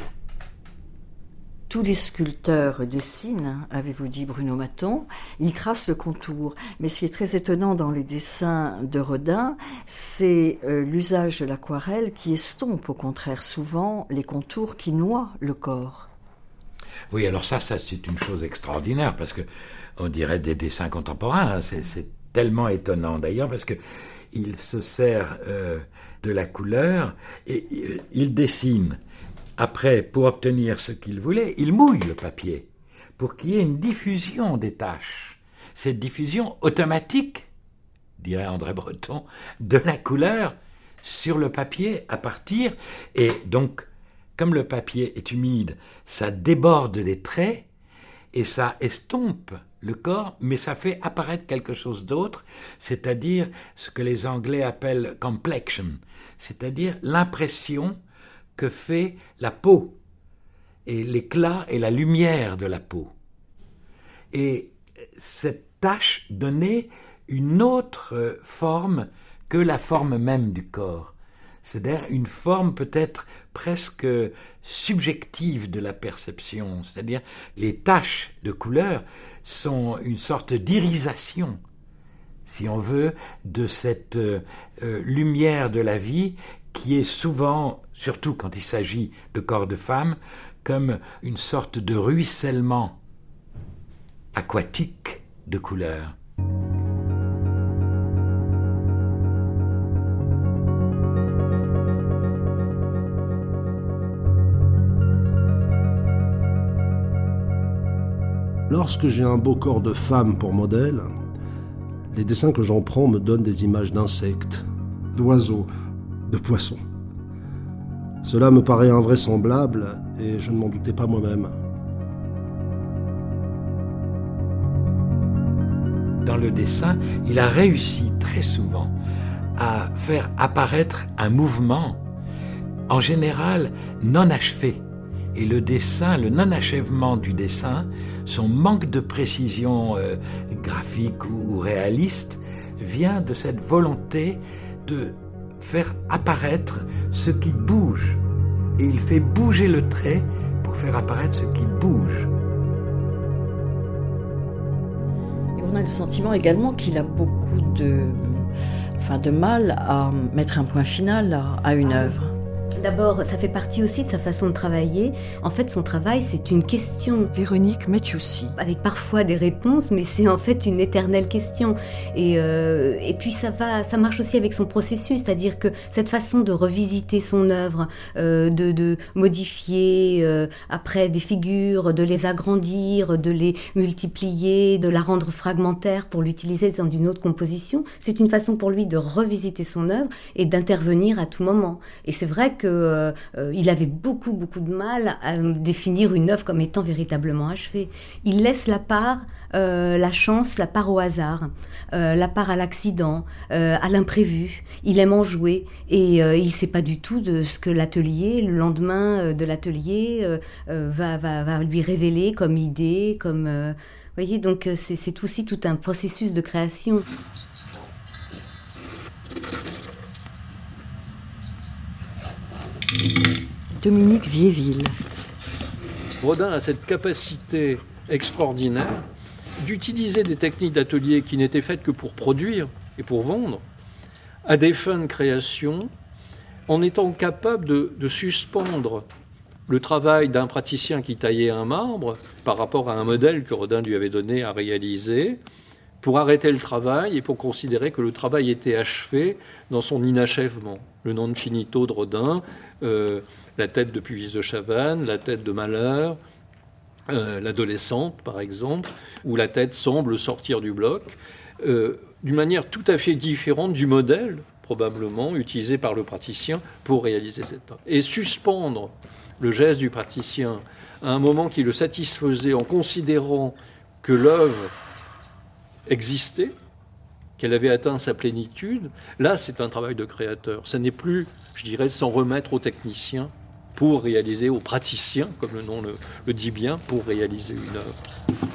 Tous les sculpteurs dessinent, avez-vous dit Bruno Mathon, ils tracent le contour. Mais ce qui est très étonnant dans les dessins de Rodin, c'est euh, l'usage de l'aquarelle qui estompe au contraire souvent les contours qui noient le corps. Oui, alors ça, ça c'est une chose extraordinaire, parce que on dirait des dessins contemporains. Hein. C'est, c'est tellement étonnant d'ailleurs, parce que il se sert euh, de la couleur et euh, il dessine. Après, pour obtenir ce qu'il voulait, il mouille le papier pour qu'il y ait une diffusion des taches. Cette diffusion automatique, dirait André Breton, de la couleur sur le papier à partir, et donc comme le papier est humide, ça déborde les traits et ça estompe le corps, mais ça fait apparaître quelque chose d'autre, c'est-à-dire ce que les Anglais appellent complexion, c'est-à-dire l'impression que fait la peau et l'éclat et la lumière de la peau. Et cette tache donnait une autre forme que la forme même du corps. C'est-à-dire une forme peut-être presque subjective de la perception, c'est-à-dire les taches de couleur sont une sorte d'irisation, si on veut, de cette euh, lumière de la vie qui est souvent, surtout quand il s'agit de corps de femmes, comme une sorte de ruissellement aquatique de couleurs. Lorsque j'ai un beau corps de femme pour modèle, les dessins que j'en prends me donnent des images d'insectes, d'oiseaux, de poissons. Cela me paraît invraisemblable et je ne m'en doutais pas moi-même. Dans le dessin, il a réussi très souvent à faire apparaître un mouvement, en général non achevé. Et le dessin, le non-achèvement du dessin, son manque de précision euh, graphique ou, ou réaliste, vient de cette volonté de faire apparaître ce qui bouge et il fait bouger le trait pour faire apparaître ce qui bouge. Et on a le sentiment également qu'il a beaucoup de, enfin de mal à mettre un point final à, à une œuvre. D'abord, ça fait partie aussi de sa façon de travailler. En fait, son travail, c'est une question. Véronique Mathieussy. Avec parfois des réponses, mais c'est en fait une éternelle question. Et, euh, et puis, ça, va, ça marche aussi avec son processus, c'est-à-dire que cette façon de revisiter son œuvre, euh, de, de modifier euh, après des figures, de les agrandir, de les multiplier, de la rendre fragmentaire pour l'utiliser dans une autre composition, c'est une façon pour lui de revisiter son œuvre et d'intervenir à tout moment. Et c'est vrai que Euh, euh, il avait beaucoup, beaucoup de mal à définir une œuvre comme étant véritablement achevée. Il laisse la part, euh, la chance, la part au hasard, euh, la part à l'accident, euh, à l'imprévu. Il aime en jouer et euh, il ne sait pas du tout de ce que l'atelier, le lendemain de l'atelier, euh, euh, va, va, va lui révéler comme idée, comme... Euh, vous voyez, donc c'est, c'est aussi tout un processus de création. Dominique Viéville. Rodin a cette capacité extraordinaire d'utiliser des techniques d'atelier qui n'étaient faites que pour produire et pour vendre, à des fins de création, en étant capable de, de suspendre le travail d'un praticien qui taillait un marbre par rapport à un modèle que Rodin lui avait donné à réaliser, pour arrêter le travail et pour considérer que le travail était achevé dans son inachèvement. Le non finito de Rodin, euh, la tête de Puvis de Chavannes, la tête de Malheur, euh, l'adolescente par exemple, où la tête semble sortir du bloc, euh, d'une manière tout à fait différente du modèle, probablement, utilisé par le praticien pour réaliser cette œuvre. Et suspendre le geste du praticien à un moment qui le satisfaisait en considérant que l'œuvre existait, qu'elle avait atteint sa plénitude, là c'est un travail de créateur. Ce n'est plus, je dirais, s'en remettre au technicien pour réaliser, au praticien, comme le nom le, le dit bien, pour réaliser une œuvre.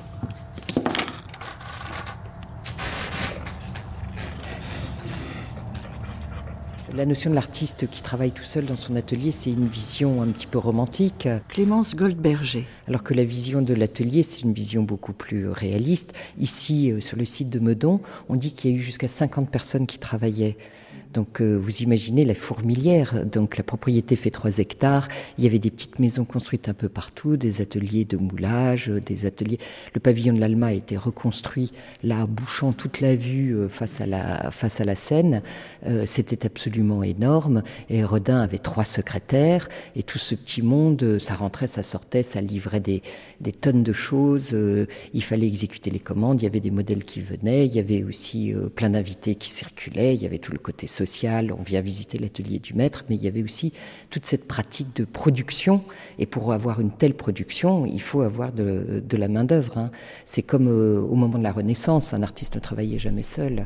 La notion de l'artiste qui travaille tout seul dans son atelier, c'est une vision un petit peu romantique. Clémence Goldberger. Alors que la vision de l'atelier, c'est une vision beaucoup plus réaliste. Ici, sur le site de Meudon, on dit qu'il y a eu jusqu'à cinquante personnes qui travaillaient. Donc euh, vous imaginez la fourmilière. Donc la propriété fait trois hectares. Il y avait des petites maisons construites un peu partout, des ateliers de moulage, des ateliers. Le pavillon de l'Alma a été reconstruit là, bouchant toute la vue euh, face à la face à la Seine. Euh, c'était absolument énorme. Et Rodin avait trois secrétaires et tout ce petit monde, ça rentrait, ça sortait, ça livrait des des tonnes de choses. Euh, il fallait exécuter les commandes. Il y avait des modèles qui venaient. Il y avait aussi euh, plein d'invités qui circulaient. Il y avait tout le côté social, on vient visiter l'atelier du maître, mais il y avait aussi toute cette pratique de production. Et pour avoir une telle production, il faut avoir de, de la main-d'œuvre. Hein. C'est comme euh, au moment de la Renaissance, un artiste ne travaillait jamais seul.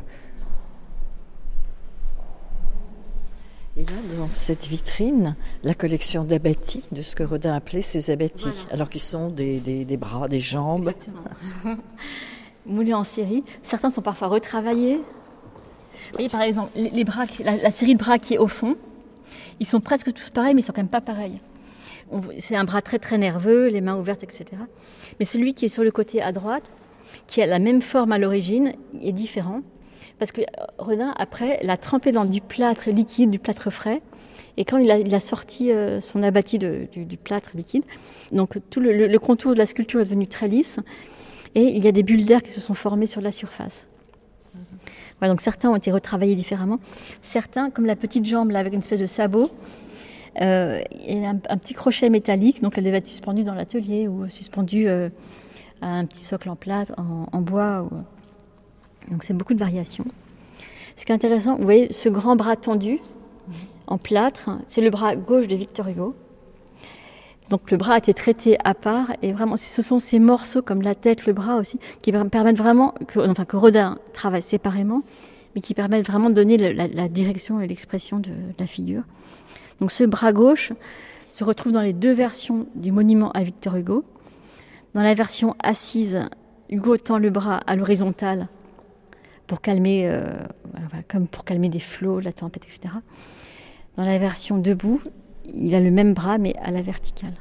Et là, dans cette vitrine, la collection d'abattis, de ce que Rodin appelait ses abattis, voilà. Alors qu'ils sont des, des, des bras, des jambes. Exactement. Moulés en série. Certains sont parfois retravaillés. Vous voyez, par exemple, les, les bras, la, la série de bras qui est au fond, ils sont presque tous pareils, mais ils sont quand même pas pareils. On, c'est un bras très très nerveux, les mains ouvertes, et cetera. Mais celui qui est sur le côté à droite, qui a la même forme à l'origine, est différent. Parce que Rodin, après, l'a trempé dans du plâtre liquide, du plâtre frais. Et quand il a, il a sorti euh, son abattis de, du, du plâtre liquide, donc tout le, le, le contour de la sculpture est devenu très lisse. Et il y a des bulles d'air qui se sont formées sur la surface. Voilà, donc certains ont été retravaillés différemment. Certains, comme la petite jambe là, avec une espèce de sabot, euh, il y a un, un petit crochet métallique, donc elle devait être suspendue dans l'atelier ou suspendue euh, à un petit socle en plâtre, en, en bois. Ou... Donc c'est beaucoup de variations. Ce qui est intéressant, vous voyez, ce grand bras tendu en plâtre, c'est le bras gauche de Victor Hugo. Donc le bras a été traité à part et vraiment ce sont ces morceaux comme la tête, le bras aussi qui permettent vraiment, que, enfin que Rodin travaille séparément, mais qui permettent vraiment de donner le, la, la direction et l'expression de, de la figure. Donc ce bras gauche se retrouve dans les deux versions du monument à Victor Hugo. Dans la version assise, Hugo tend le bras à l'horizontale pour calmer, euh, voilà, comme pour calmer des flots, la tempête, et cetera. Dans la version debout, il a le même bras, mais à la verticale.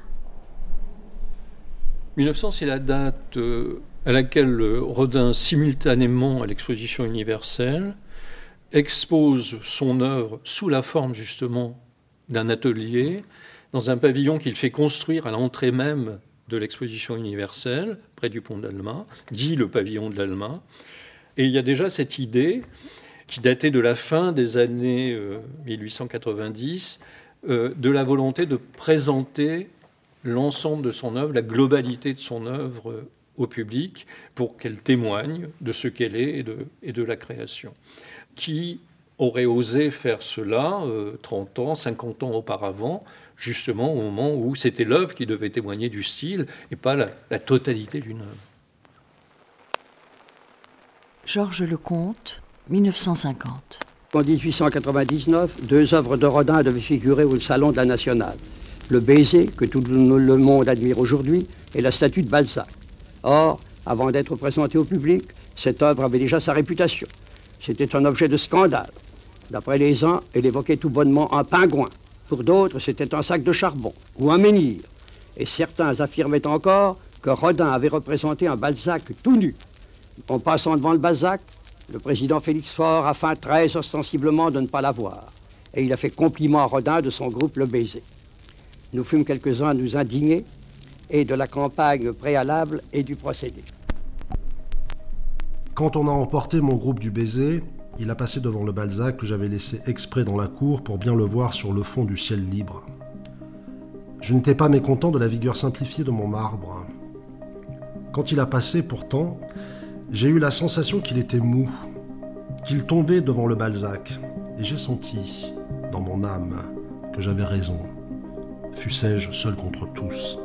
mille neuf cents, c'est la date euh, à laquelle Rodin, simultanément à l'exposition universelle, expose son œuvre sous la forme justement d'un atelier, dans un pavillon qu'il fait construire à l'entrée même de l'exposition universelle, près du pont de l'Alma, dit le pavillon de l'Alma. Et il y a déjà cette idée, qui datait de la fin des années euh, mille huit cent quatre-vingt-dix, euh, de la volonté de présenter l'ensemble de son œuvre, la globalité de son œuvre euh, au public, pour qu'elle témoigne de ce qu'elle est et de, et de la création. Qui aurait osé faire cela euh, trente ans, cinquante ans auparavant, justement au moment où c'était l'œuvre qui devait témoigner du style et pas la, la totalité d'une œuvre. Georges Lecomte, mille neuf cent cinquante. En dix-huit cent quatre-vingt-dix-neuf, deux œuvres de Rodin devaient figurer au Salon de la Nationale. Le baiser, que tout le monde admire aujourd'hui, et la statue de Balzac. Or, avant d'être présentée au public, cette œuvre avait déjà sa réputation. C'était un objet de scandale. D'après les uns, elle évoquait tout bonnement un pingouin. Pour d'autres, c'était un sac de charbon ou un menhir. Et certains affirmaient encore que Rodin avait représenté un Balzac tout nu. En passant devant le Balzac, le président Félix Faure a feint très ostensiblement de ne pas la voir. Et il a fait compliment à Rodin de son groupe Le Baiser. Nous fûmes quelques-uns à nous indigner, et de la campagne préalable et du procédé. Quand on a emporté mon groupe du Baiser, il a passé devant le Balzac que j'avais laissé exprès dans la cour pour bien le voir sur le fond du ciel libre. Je n'étais pas mécontent de la vigueur simplifiée de mon marbre. Quand il a passé, pourtant, j'ai eu la sensation qu'il était mou, qu'il tombait devant le Balzac, et j'ai senti, dans mon âme, que j'avais raison. Fussé-je seul contre tous.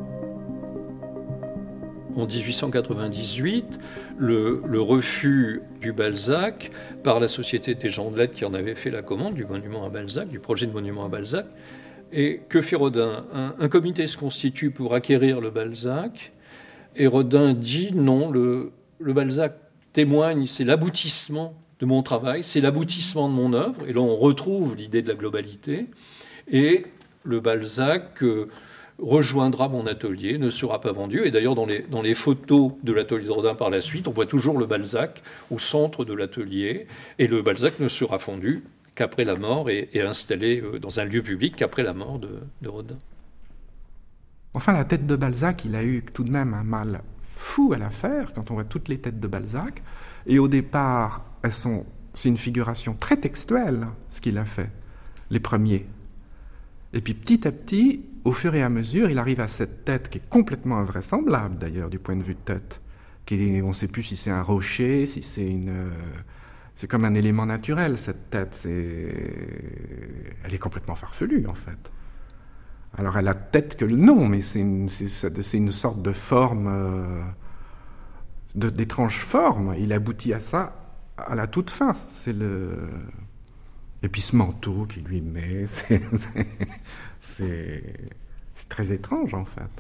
En dix-huit cent quatre-vingt-dix-huit, le, le refus du Balzac par la Société des gens de lettres qui en avait fait la commande du monument à Balzac, du projet de monument à Balzac. Et que fait Rodin ? un, un comité se constitue pour acquérir le Balzac, et Rodin dit non, le, le Balzac témoigne, c'est l'aboutissement de mon travail, c'est l'aboutissement de mon œuvre, et là on retrouve l'idée de la globalité, et le Balzac euh, rejoindra mon atelier, ne sera pas vendu. Et d'ailleurs, dans les, dans les photos de l'atelier de Rodin par la suite, on voit toujours le Balzac au centre de l'atelier. Et le Balzac ne sera vendu qu'après la mort et, et installé dans un lieu public qu'après la mort de, de Rodin. Enfin, la tête de Balzac, il a eu tout de même un mal fou à la faire, quand on voit toutes les têtes de Balzac. Et au départ, elles sont, c'est une figuration très textuelle, ce qu'il a fait, les premiers. Et puis petit à petit, au fur et à mesure, il arrive à cette tête qui est complètement invraisemblable d'ailleurs du point de vue de tête. Qui est, on ne sait plus si c'est un rocher, si c'est une... Euh, c'est comme un élément naturel, cette tête. C'est, elle est complètement farfelue en fait. Alors elle a tête que le nom, mais c'est une, c'est, c'est une sorte de forme, euh, de, d'étrange forme. Il aboutit à ça à la toute fin. C'est le... Et puis ce manteau qu'il lui met, c'est, c'est, c'est, c'est très étrange en fait.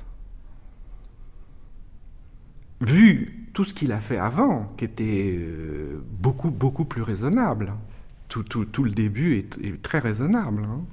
Vu tout ce qu'il a fait avant, qui était euh, beaucoup, beaucoup plus raisonnable. Tout, tout, tout le début est, est très raisonnable. Hein.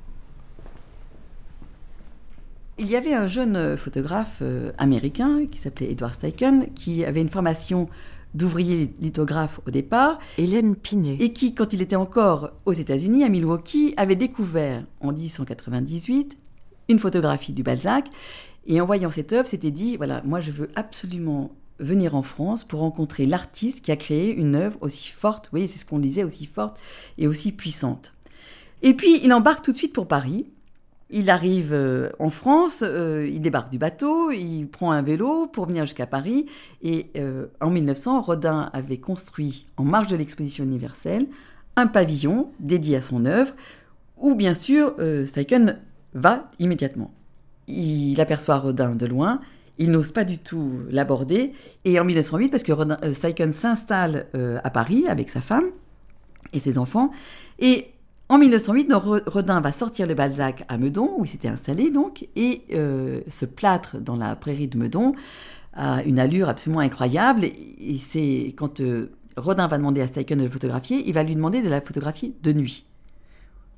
Il y avait un jeune photographe euh, américain qui s'appelait Edward Steichen, qui avait une formation d'ouvrier lithographe au départ, Hélène Pinet, et qui, quand il était encore aux États-Unis, à Milwaukee, avait découvert en dix-huit cent quatre-vingt-dix-huit une photographie du Balzac, et en voyant cette œuvre, s'était dit, voilà, moi je veux absolument venir en France pour rencontrer l'artiste qui a créé une œuvre aussi forte, vous voyez, c'est ce qu'on disait, aussi forte et aussi puissante. Et puis, il embarque tout de suite pour Paris. Il arrive euh, en France, euh, il débarque du bateau, il prend un vélo pour venir jusqu'à Paris. Et euh, en mille neuf cents, Rodin avait construit, en marge de l'exposition universelle, un pavillon dédié à son œuvre, où bien sûr, euh, Steichen va immédiatement. Il aperçoit Rodin de loin, il n'ose pas du tout l'aborder. Et en mille neuf cent huit, parce que Rodin, euh, Steichen s'installe euh, à Paris avec sa femme et ses enfants, et en mille neuf cent huit, Rodin va sortir le Balzac à Meudon, où il s'était installé donc, et euh, ce plâtre dans la prairie de Meudon a une allure absolument incroyable. Et c'est quand euh, Rodin va demander à Steichen de le photographier, il va lui demander de la photographier de nuit.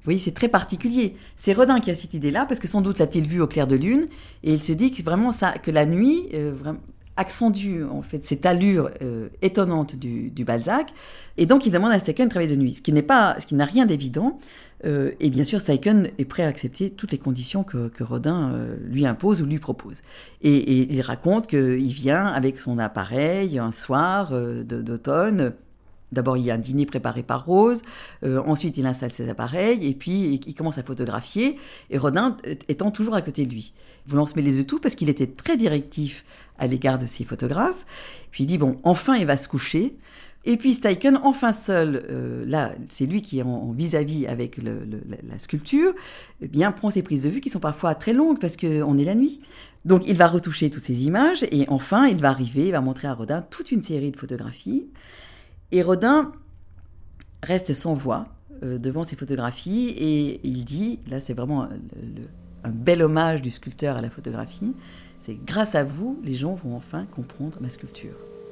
Vous voyez, c'est très particulier. C'est Rodin qui a cette idée-là, parce que sans doute l'a-t-il vu au clair de lune, et il se dit que vraiment ça, que la nuit euh, vraiment, accentue en fait cette allure euh, étonnante du, du Balzac, et donc il demande à Steichen de travailler de nuit, ce qui n'est pas, ce qui n'a rien d'évident. Euh, et bien sûr, Steichen est prêt à accepter toutes les conditions que, que Rodin euh, lui impose ou lui propose. Et, et il raconte qu'il vient avec son appareil un soir euh, de, d'automne. D'abord, il y a un dîner préparé par Rose, euh, ensuite il installe ses appareils, et puis il commence à photographier, et Rodin étant toujours à côté de lui. Voulant se mêler de tout, parce qu'il était très directif à l'égard de ses photographes. Puis il dit, bon, enfin il va se coucher. Et puis Steichen, enfin seul, euh, là, c'est lui qui est en, en vis-à-vis avec le, le, la, la sculpture, eh bien prend ses prises de vue qui sont parfois très longues, parce qu'on est la nuit. Donc il va retoucher toutes ces images, et enfin il va arriver, il va montrer à Rodin toute une série de photographies. Et Rodin reste sans voix euh, devant ces photographies, et il dit, là c'est vraiment le, le, un bel hommage du sculpteur à la photographie, c'est « Grâce à vous, les gens vont enfin comprendre ma sculpture ».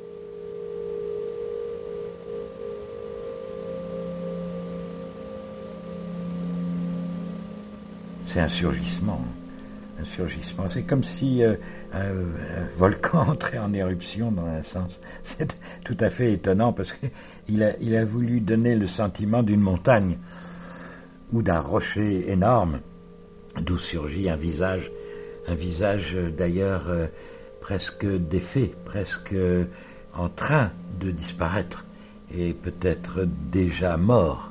C'est un surgissement. Un surgissement. C'est comme si euh, un, un volcan entrait en éruption dans un sens. C'est tout à fait étonnant parce qu'il a, il a voulu donner le sentiment d'une montagne ou d'un rocher énorme d'où surgit un visage, un visage d'ailleurs euh, presque défait, presque euh, en train de disparaître et peut-être déjà mort.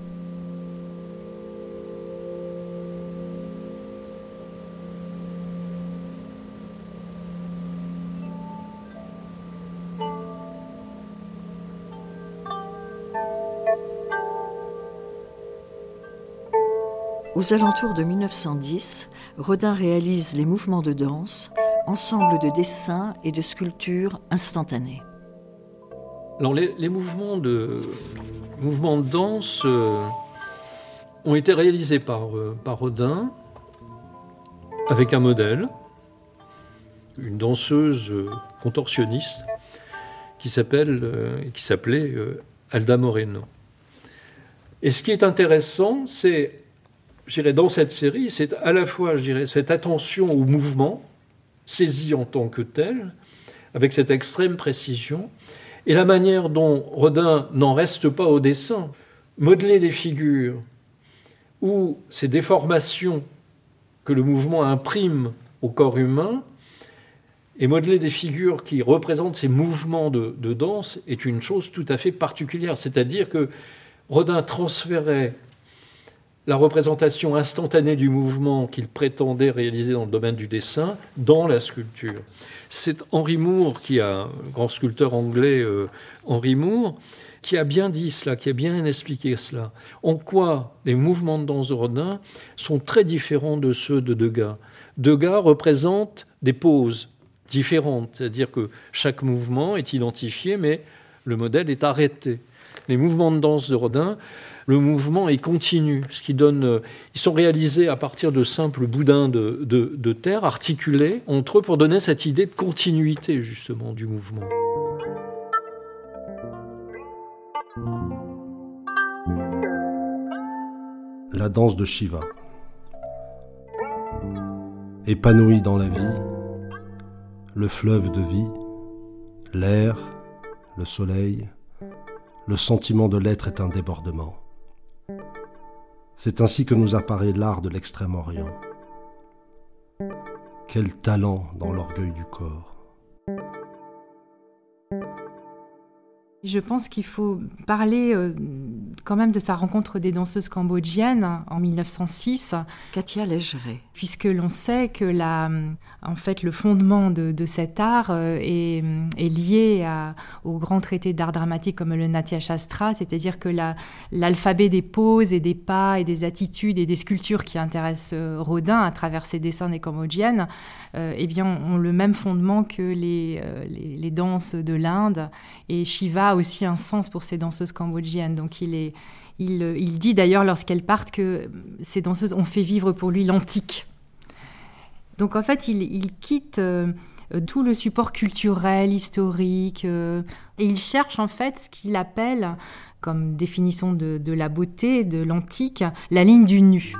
Aux alentours de mille neuf cent dix, Rodin réalise les mouvements de danse, ensemble de dessins et de sculptures instantanées. Alors les, les mouvements, de, mouvements de danse euh, ont été réalisés par, euh, par Rodin avec un modèle, une danseuse euh, contorsionniste qui, s'appelle, euh, qui s'appelait euh, Alda Moreno. Et ce qui est intéressant, c'est je dirais, dans cette série, c'est à la fois, je dirais, cette attention au mouvement, saisi en tant que tel, avec cette extrême précision, et la manière dont Rodin n'en reste pas au dessin. Modeler des figures ou ces déformations que le mouvement imprime au corps humain, et modeler des figures qui représentent ces mouvements de, de danse est une chose tout à fait particulière. C'est-à-dire que Rodin transférait la représentation instantanée du mouvement qu'il prétendait réaliser dans le domaine du dessin dans la sculpture. C'est Henry Moore, qui a, un grand sculpteur anglais, euh, Henry Moore, qui a bien dit cela, qui a bien expliqué cela. En quoi les mouvements de danse de Rodin sont très différents de ceux de Degas. Degas représente des poses différentes, c'est-à-dire que chaque mouvement est identifié, mais le modèle est arrêté. Les mouvements de danse de Rodin, le mouvement est continu, ce qui donne. Ils sont réalisés à partir de simples boudins de, de, de terre articulés entre eux pour donner cette idée de continuité justement du mouvement. La danse de Shiva. Épanoui dans la vie, le fleuve de vie, l'air, le soleil, le sentiment de l'être est un débordement. C'est ainsi que nous apparaît l'art de l'Extrême-Orient. Quel talent dans l'orgueil du corps. Je pense qu'il faut parler euh, quand même de sa rencontre des danseuses cambodgiennes en mille neuf cent six. Katia Leggeret. Puisque l'on sait que la, en fait, le fondement de, de cet art euh, est, est lié à, au grand traité d'art dramatique comme le Natya Shastra, c'est-à-dire que la, l'alphabet des poses et des pas et des attitudes et des sculptures qui intéressent euh, Rodin à travers ses dessins des Cambodgiennes euh, eh bien, ont le même fondement que les, euh, les, les danses de l'Inde. Et Shiva a aussi un sens pour ces danseuses cambodgiennes. Donc il, est, il, il dit d'ailleurs lorsqu'elles partent que ces danseuses ont fait vivre pour lui l'antique. Donc en fait, il, il quitte euh, tout le support culturel, historique, euh, et il cherche en fait ce qu'il appelle comme définition de, de la beauté de l'antique, la ligne du nu.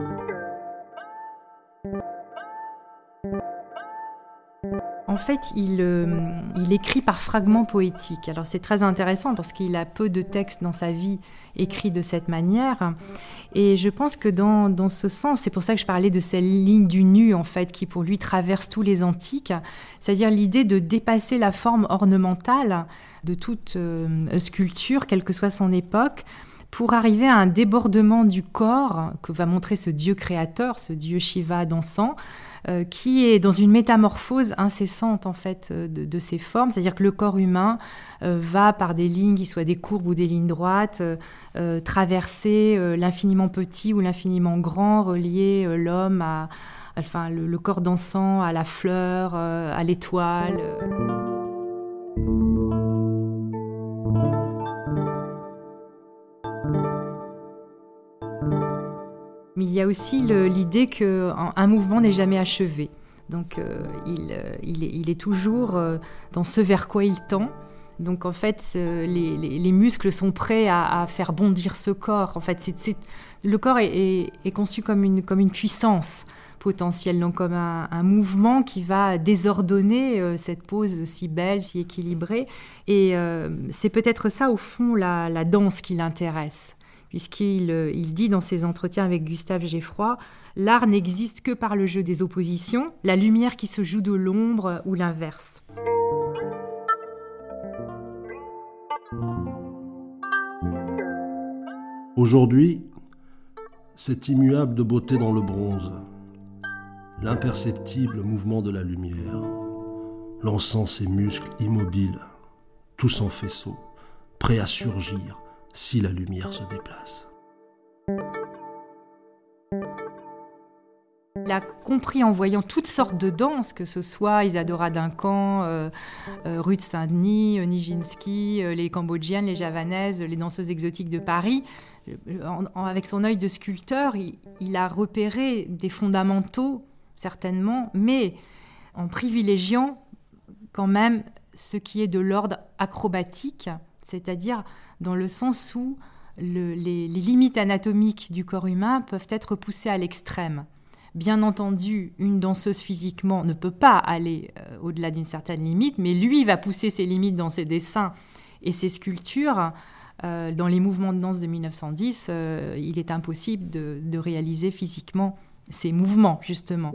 En fait, il, euh, il écrit par fragments poétiques. Alors c'est très intéressant parce qu'il a peu de textes dans sa vie écrits de cette manière. Et je pense que dans, dans ce sens, c'est pour ça que je parlais de cette ligne du nu, en fait, qui pour lui traverse tous les antiques, c'est-à-dire l'idée de dépasser la forme ornementale de toute euh, sculpture, quelle que soit son époque, pour arriver à un débordement du corps que va montrer ce dieu créateur, ce dieu Shiva dansant, euh, qui est dans une métamorphose incessante en fait de, de ses formes, c'est-à-dire que le corps humain euh, va par des lignes qui soient des courbes ou des lignes droites, euh, euh, traverser euh, l'infiniment petit ou l'infiniment grand, relier euh, l'homme à, enfin le, le corps dansant à la fleur, euh, à l'étoile. Euh. Mais il y a aussi le, l'idée qu'un mouvement n'est jamais achevé. Donc euh, il, euh, il, est, il est toujours euh, dans ce vers quoi il tend. Donc en fait, euh, les, les, les muscles sont prêts à, à faire bondir ce corps. En fait, c'est, c'est, le corps est, est, est conçu comme une, comme une puissance potentielle, donc comme un, un mouvement qui va désordonner euh, cette pose si belle, si équilibrée. Et euh, c'est peut-être ça, au fond, la, la danse qui l'intéresse. Puisqu'il il dit dans ses entretiens avec Gustave Geffroy, « L'art n'existe que par le jeu des oppositions, la lumière qui se joue de l'ombre ou l'inverse. » Aujourd'hui, c'est immuable de beauté dans le bronze, l'imperceptible mouvement de la lumière, lançant ses muscles immobiles, tous en faisceau, prêts à surgir si la lumière se déplace. Il a compris en voyant toutes sortes de danses, que ce soit Isadora Duncan, euh, euh, Ruth Saint-Denis, euh, Nijinsky, euh, les Cambodgiennes, les Javanaises, les danseuses exotiques de Paris. En, en, avec son œil de sculpteur, il, il a repéré des fondamentaux, certainement, mais en privilégiant quand même ce qui est de l'ordre acrobatique, c'est-à-dire dans le sens où le, les, les limites anatomiques du corps humain peuvent être poussées à l'extrême. Bien entendu, une danseuse physiquement ne peut pas aller euh, au-delà d'une certaine limite, mais lui va pousser ses limites dans ses dessins et ses sculptures. Euh, dans les mouvements de danse de mille neuf cent dix, euh, il est impossible de, de réaliser physiquement ces mouvements, justement.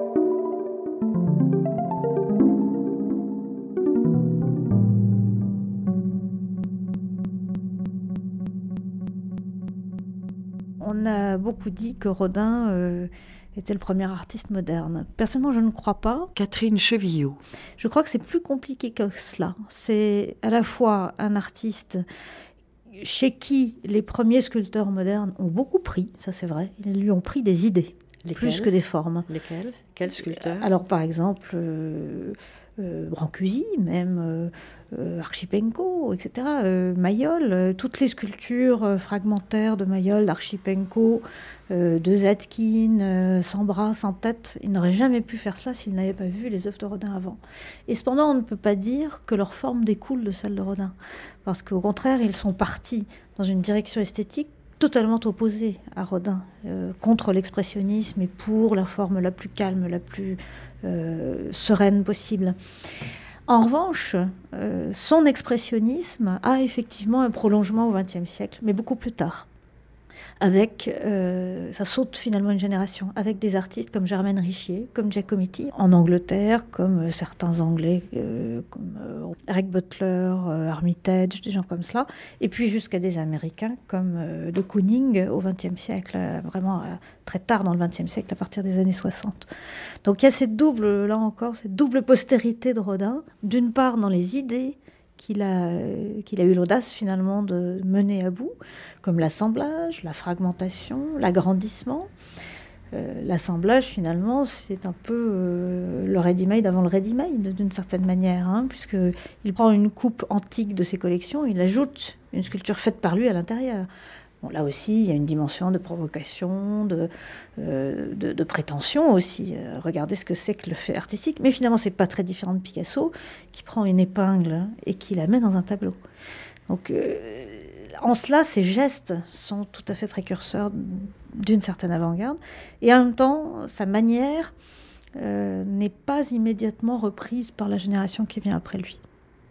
On a beaucoup dit que Rodin euh, était le premier artiste moderne. Personnellement, je ne crois pas. Catherine Chevillot. Je crois que c'est plus compliqué que cela. C'est à la fois un artiste chez qui les premiers sculpteurs modernes ont beaucoup pris, ça c'est vrai. Ils lui ont pris des idées, Lesquelles plus que des formes. Lesquels Quels sculpteurs? Alors par exemple, euh, euh, Brancusi, même euh, euh, Archipenko, et cetera. Euh, Mayol, euh, toutes les sculptures euh, fragmentaires de Mayol, d'Archipenko, euh, de Zadkine, euh, sans bras, sans tête, ils n'auraient jamais pu faire ça s'ils n'avaient pas vu les œuvres de Rodin avant. Et cependant, on ne peut pas dire que leur forme découle de celle de Rodin, parce qu'au contraire, ils sont partis dans une direction esthétique totalement opposée à Rodin, euh, contre l'expressionnisme et pour la forme la plus calme, la plus euh, sereine possible. En revanche, euh, son expressionnisme a effectivement un prolongement au vingtième siècle, mais beaucoup plus tard. Avec, euh, ça saute finalement une génération, avec des artistes comme Germaine Richier, comme Giacometti, en Angleterre, comme euh, certains Anglais, euh, comme euh, Eric Butler, euh, Armitage, des gens comme cela, et puis jusqu'à des Américains comme euh, de Kooning au vingtième siècle, euh, vraiment euh, très tard dans le vingtième siècle, à partir des années soixante. Donc il y a cette double, là encore, cette double postérité de Rodin, d'une part dans les idées qu'il a, qu'il a eu l'audace finalement de mener à bout, comme l'assemblage, la fragmentation, l'agrandissement. Euh, l'assemblage finalement c'est un peu euh, le ready-made avant le ready-made d'une certaine manière, hein, puisqu'il prend une coupe antique de ses collections, il ajoute une sculpture faite par lui à l'intérieur. Bon, là aussi, il y a une dimension de provocation, de, euh, de, de prétention aussi. Euh, regardez ce que c'est que le fait artistique. Mais finalement, c'est pas très différent de Picasso, qui prend une épingle et qui la met dans un tableau. Donc, euh, en cela, ses gestes sont tout à fait précurseurs d'une certaine avant-garde. Et en même temps, sa manière euh, n'est pas immédiatement reprise par la génération qui vient après lui.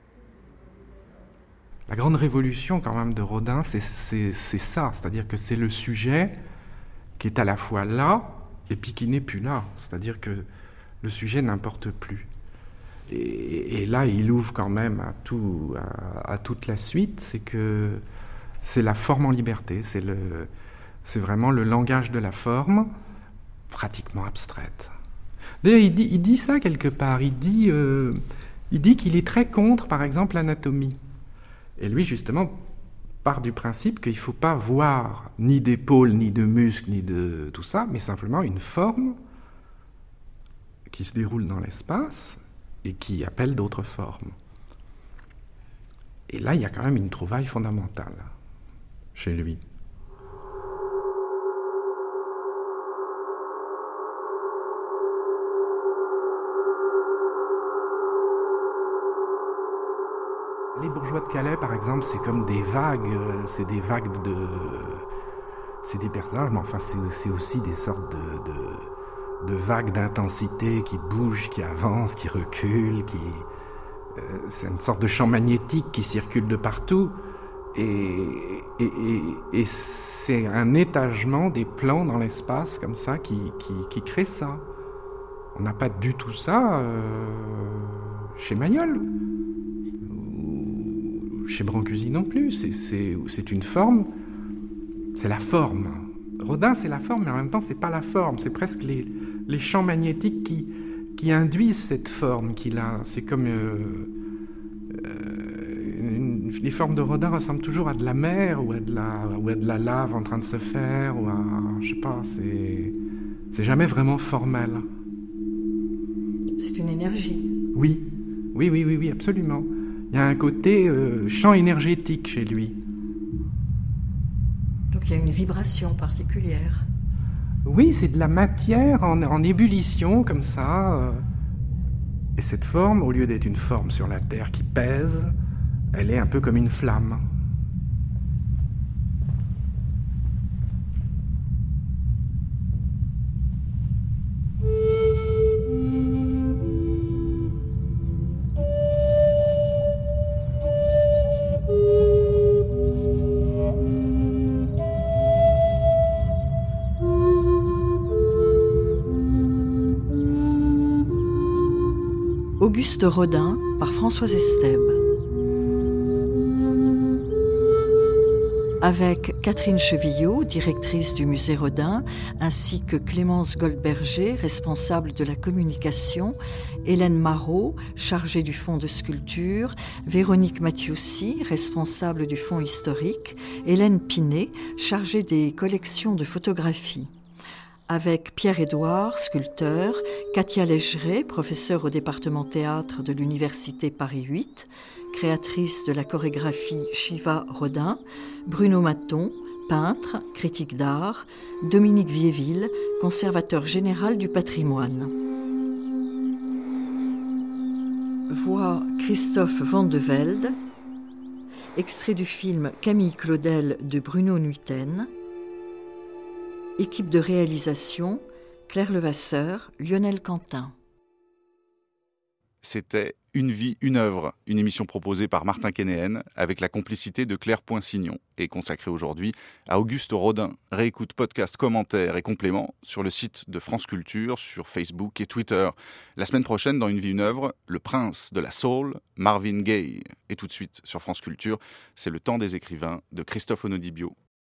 La grande révolution quand même de Rodin, c'est, c'est, c'est ça, c'est-à-dire que c'est le sujet qui est à la fois là et puis qui n'est plus là, c'est-à-dire que le sujet n'importe plus. Et, et là, il ouvre quand même à, tout, à, à toute la suite, c'est que c'est la forme en liberté, c'est, le, c'est vraiment le langage de la forme, pratiquement abstraite. D'ailleurs, il dit, il dit ça quelque part, il dit, euh, il dit qu'il est très contre, par exemple, l'anatomie. Et lui, justement, part du principe qu'il ne faut pas voir ni d'épaule, ni de muscles, ni de tout ça, mais simplement une forme qui se déroule dans l'espace et qui appelle d'autres formes. Et là, il y a quand même une trouvaille fondamentale chez lui. Les bourgeois de Calais, par exemple, c'est comme des vagues, c'est des vagues de... C'est des personnages, mais enfin, c'est, c'est aussi des sortes de, de, de vagues d'intensité qui bougent, qui avancent, qui reculent, qui... Euh, c'est une sorte de champ magnétique qui circule de partout. Et, et, et, et c'est un étagement des plans dans l'espace, comme ça, qui, qui, qui crée ça. On n'a pas du tout ça euh, chez Mayol. Chez Brancusi non plus, c'est, c'est, c'est une forme, c'est la forme. Rodin, c'est la forme, mais en même temps, c'est pas la forme, c'est presque les, les champs magnétiques qui, qui induisent cette forme qu'il a. C'est comme... Euh, euh, une, les formes de Rodin ressemblent toujours à de la mer, ou à de la, ou à de la lave en train de se faire, ou à... je sais pas, c'est, c'est jamais vraiment formel. C'est une énergie. Oui, oui, oui, oui, oui, absolument. Il y a un côté euh, champ énergétique chez lui. Donc il y a une vibration particulière. Oui, c'est de la matière en, en ébullition, comme ça. Euh, et cette forme, au lieu d'être une forme sur la Terre qui pèse, elle est un peu comme une flamme. Auguste Rodin par Françoise Estèbe. Avec Catherine Chevillot, directrice du musée Rodin, ainsi que Clémence Goldberger, responsable de la communication, Hélène Marot, chargée du fonds de sculpture, Véronique Mathiossi, responsable du fonds historique, Hélène Pinet, chargée des collections de photographie. Avec Pierre-Édouard, sculpteur, Katia Légeret, professeure au département théâtre de l'Université Paris huit, créatrice de la chorégraphie Shiva Rodin, Bruno Maton, peintre, critique d'art, Dominique Viéville, conservateur général du patrimoine. Voix Christophe Van de Velde, extrait du film Camille Claudel de Bruno Nuiten. Équipe de réalisation, Claire Levasseur, Lionel Quentin. C'était Une vie, une œuvre, une émission proposée par Martin Kénéen avec la complicité de Claire Poinsignon et consacrée aujourd'hui à Auguste Rodin. Réécoute, podcast, commentaires et compléments sur le site de France Culture, sur Facebook et Twitter. La semaine prochaine, dans Une vie, une œuvre, le prince de la soul, Marvin Gaye. Et tout de suite, sur France Culture, c'est le temps des écrivains de Christophe Onodibio.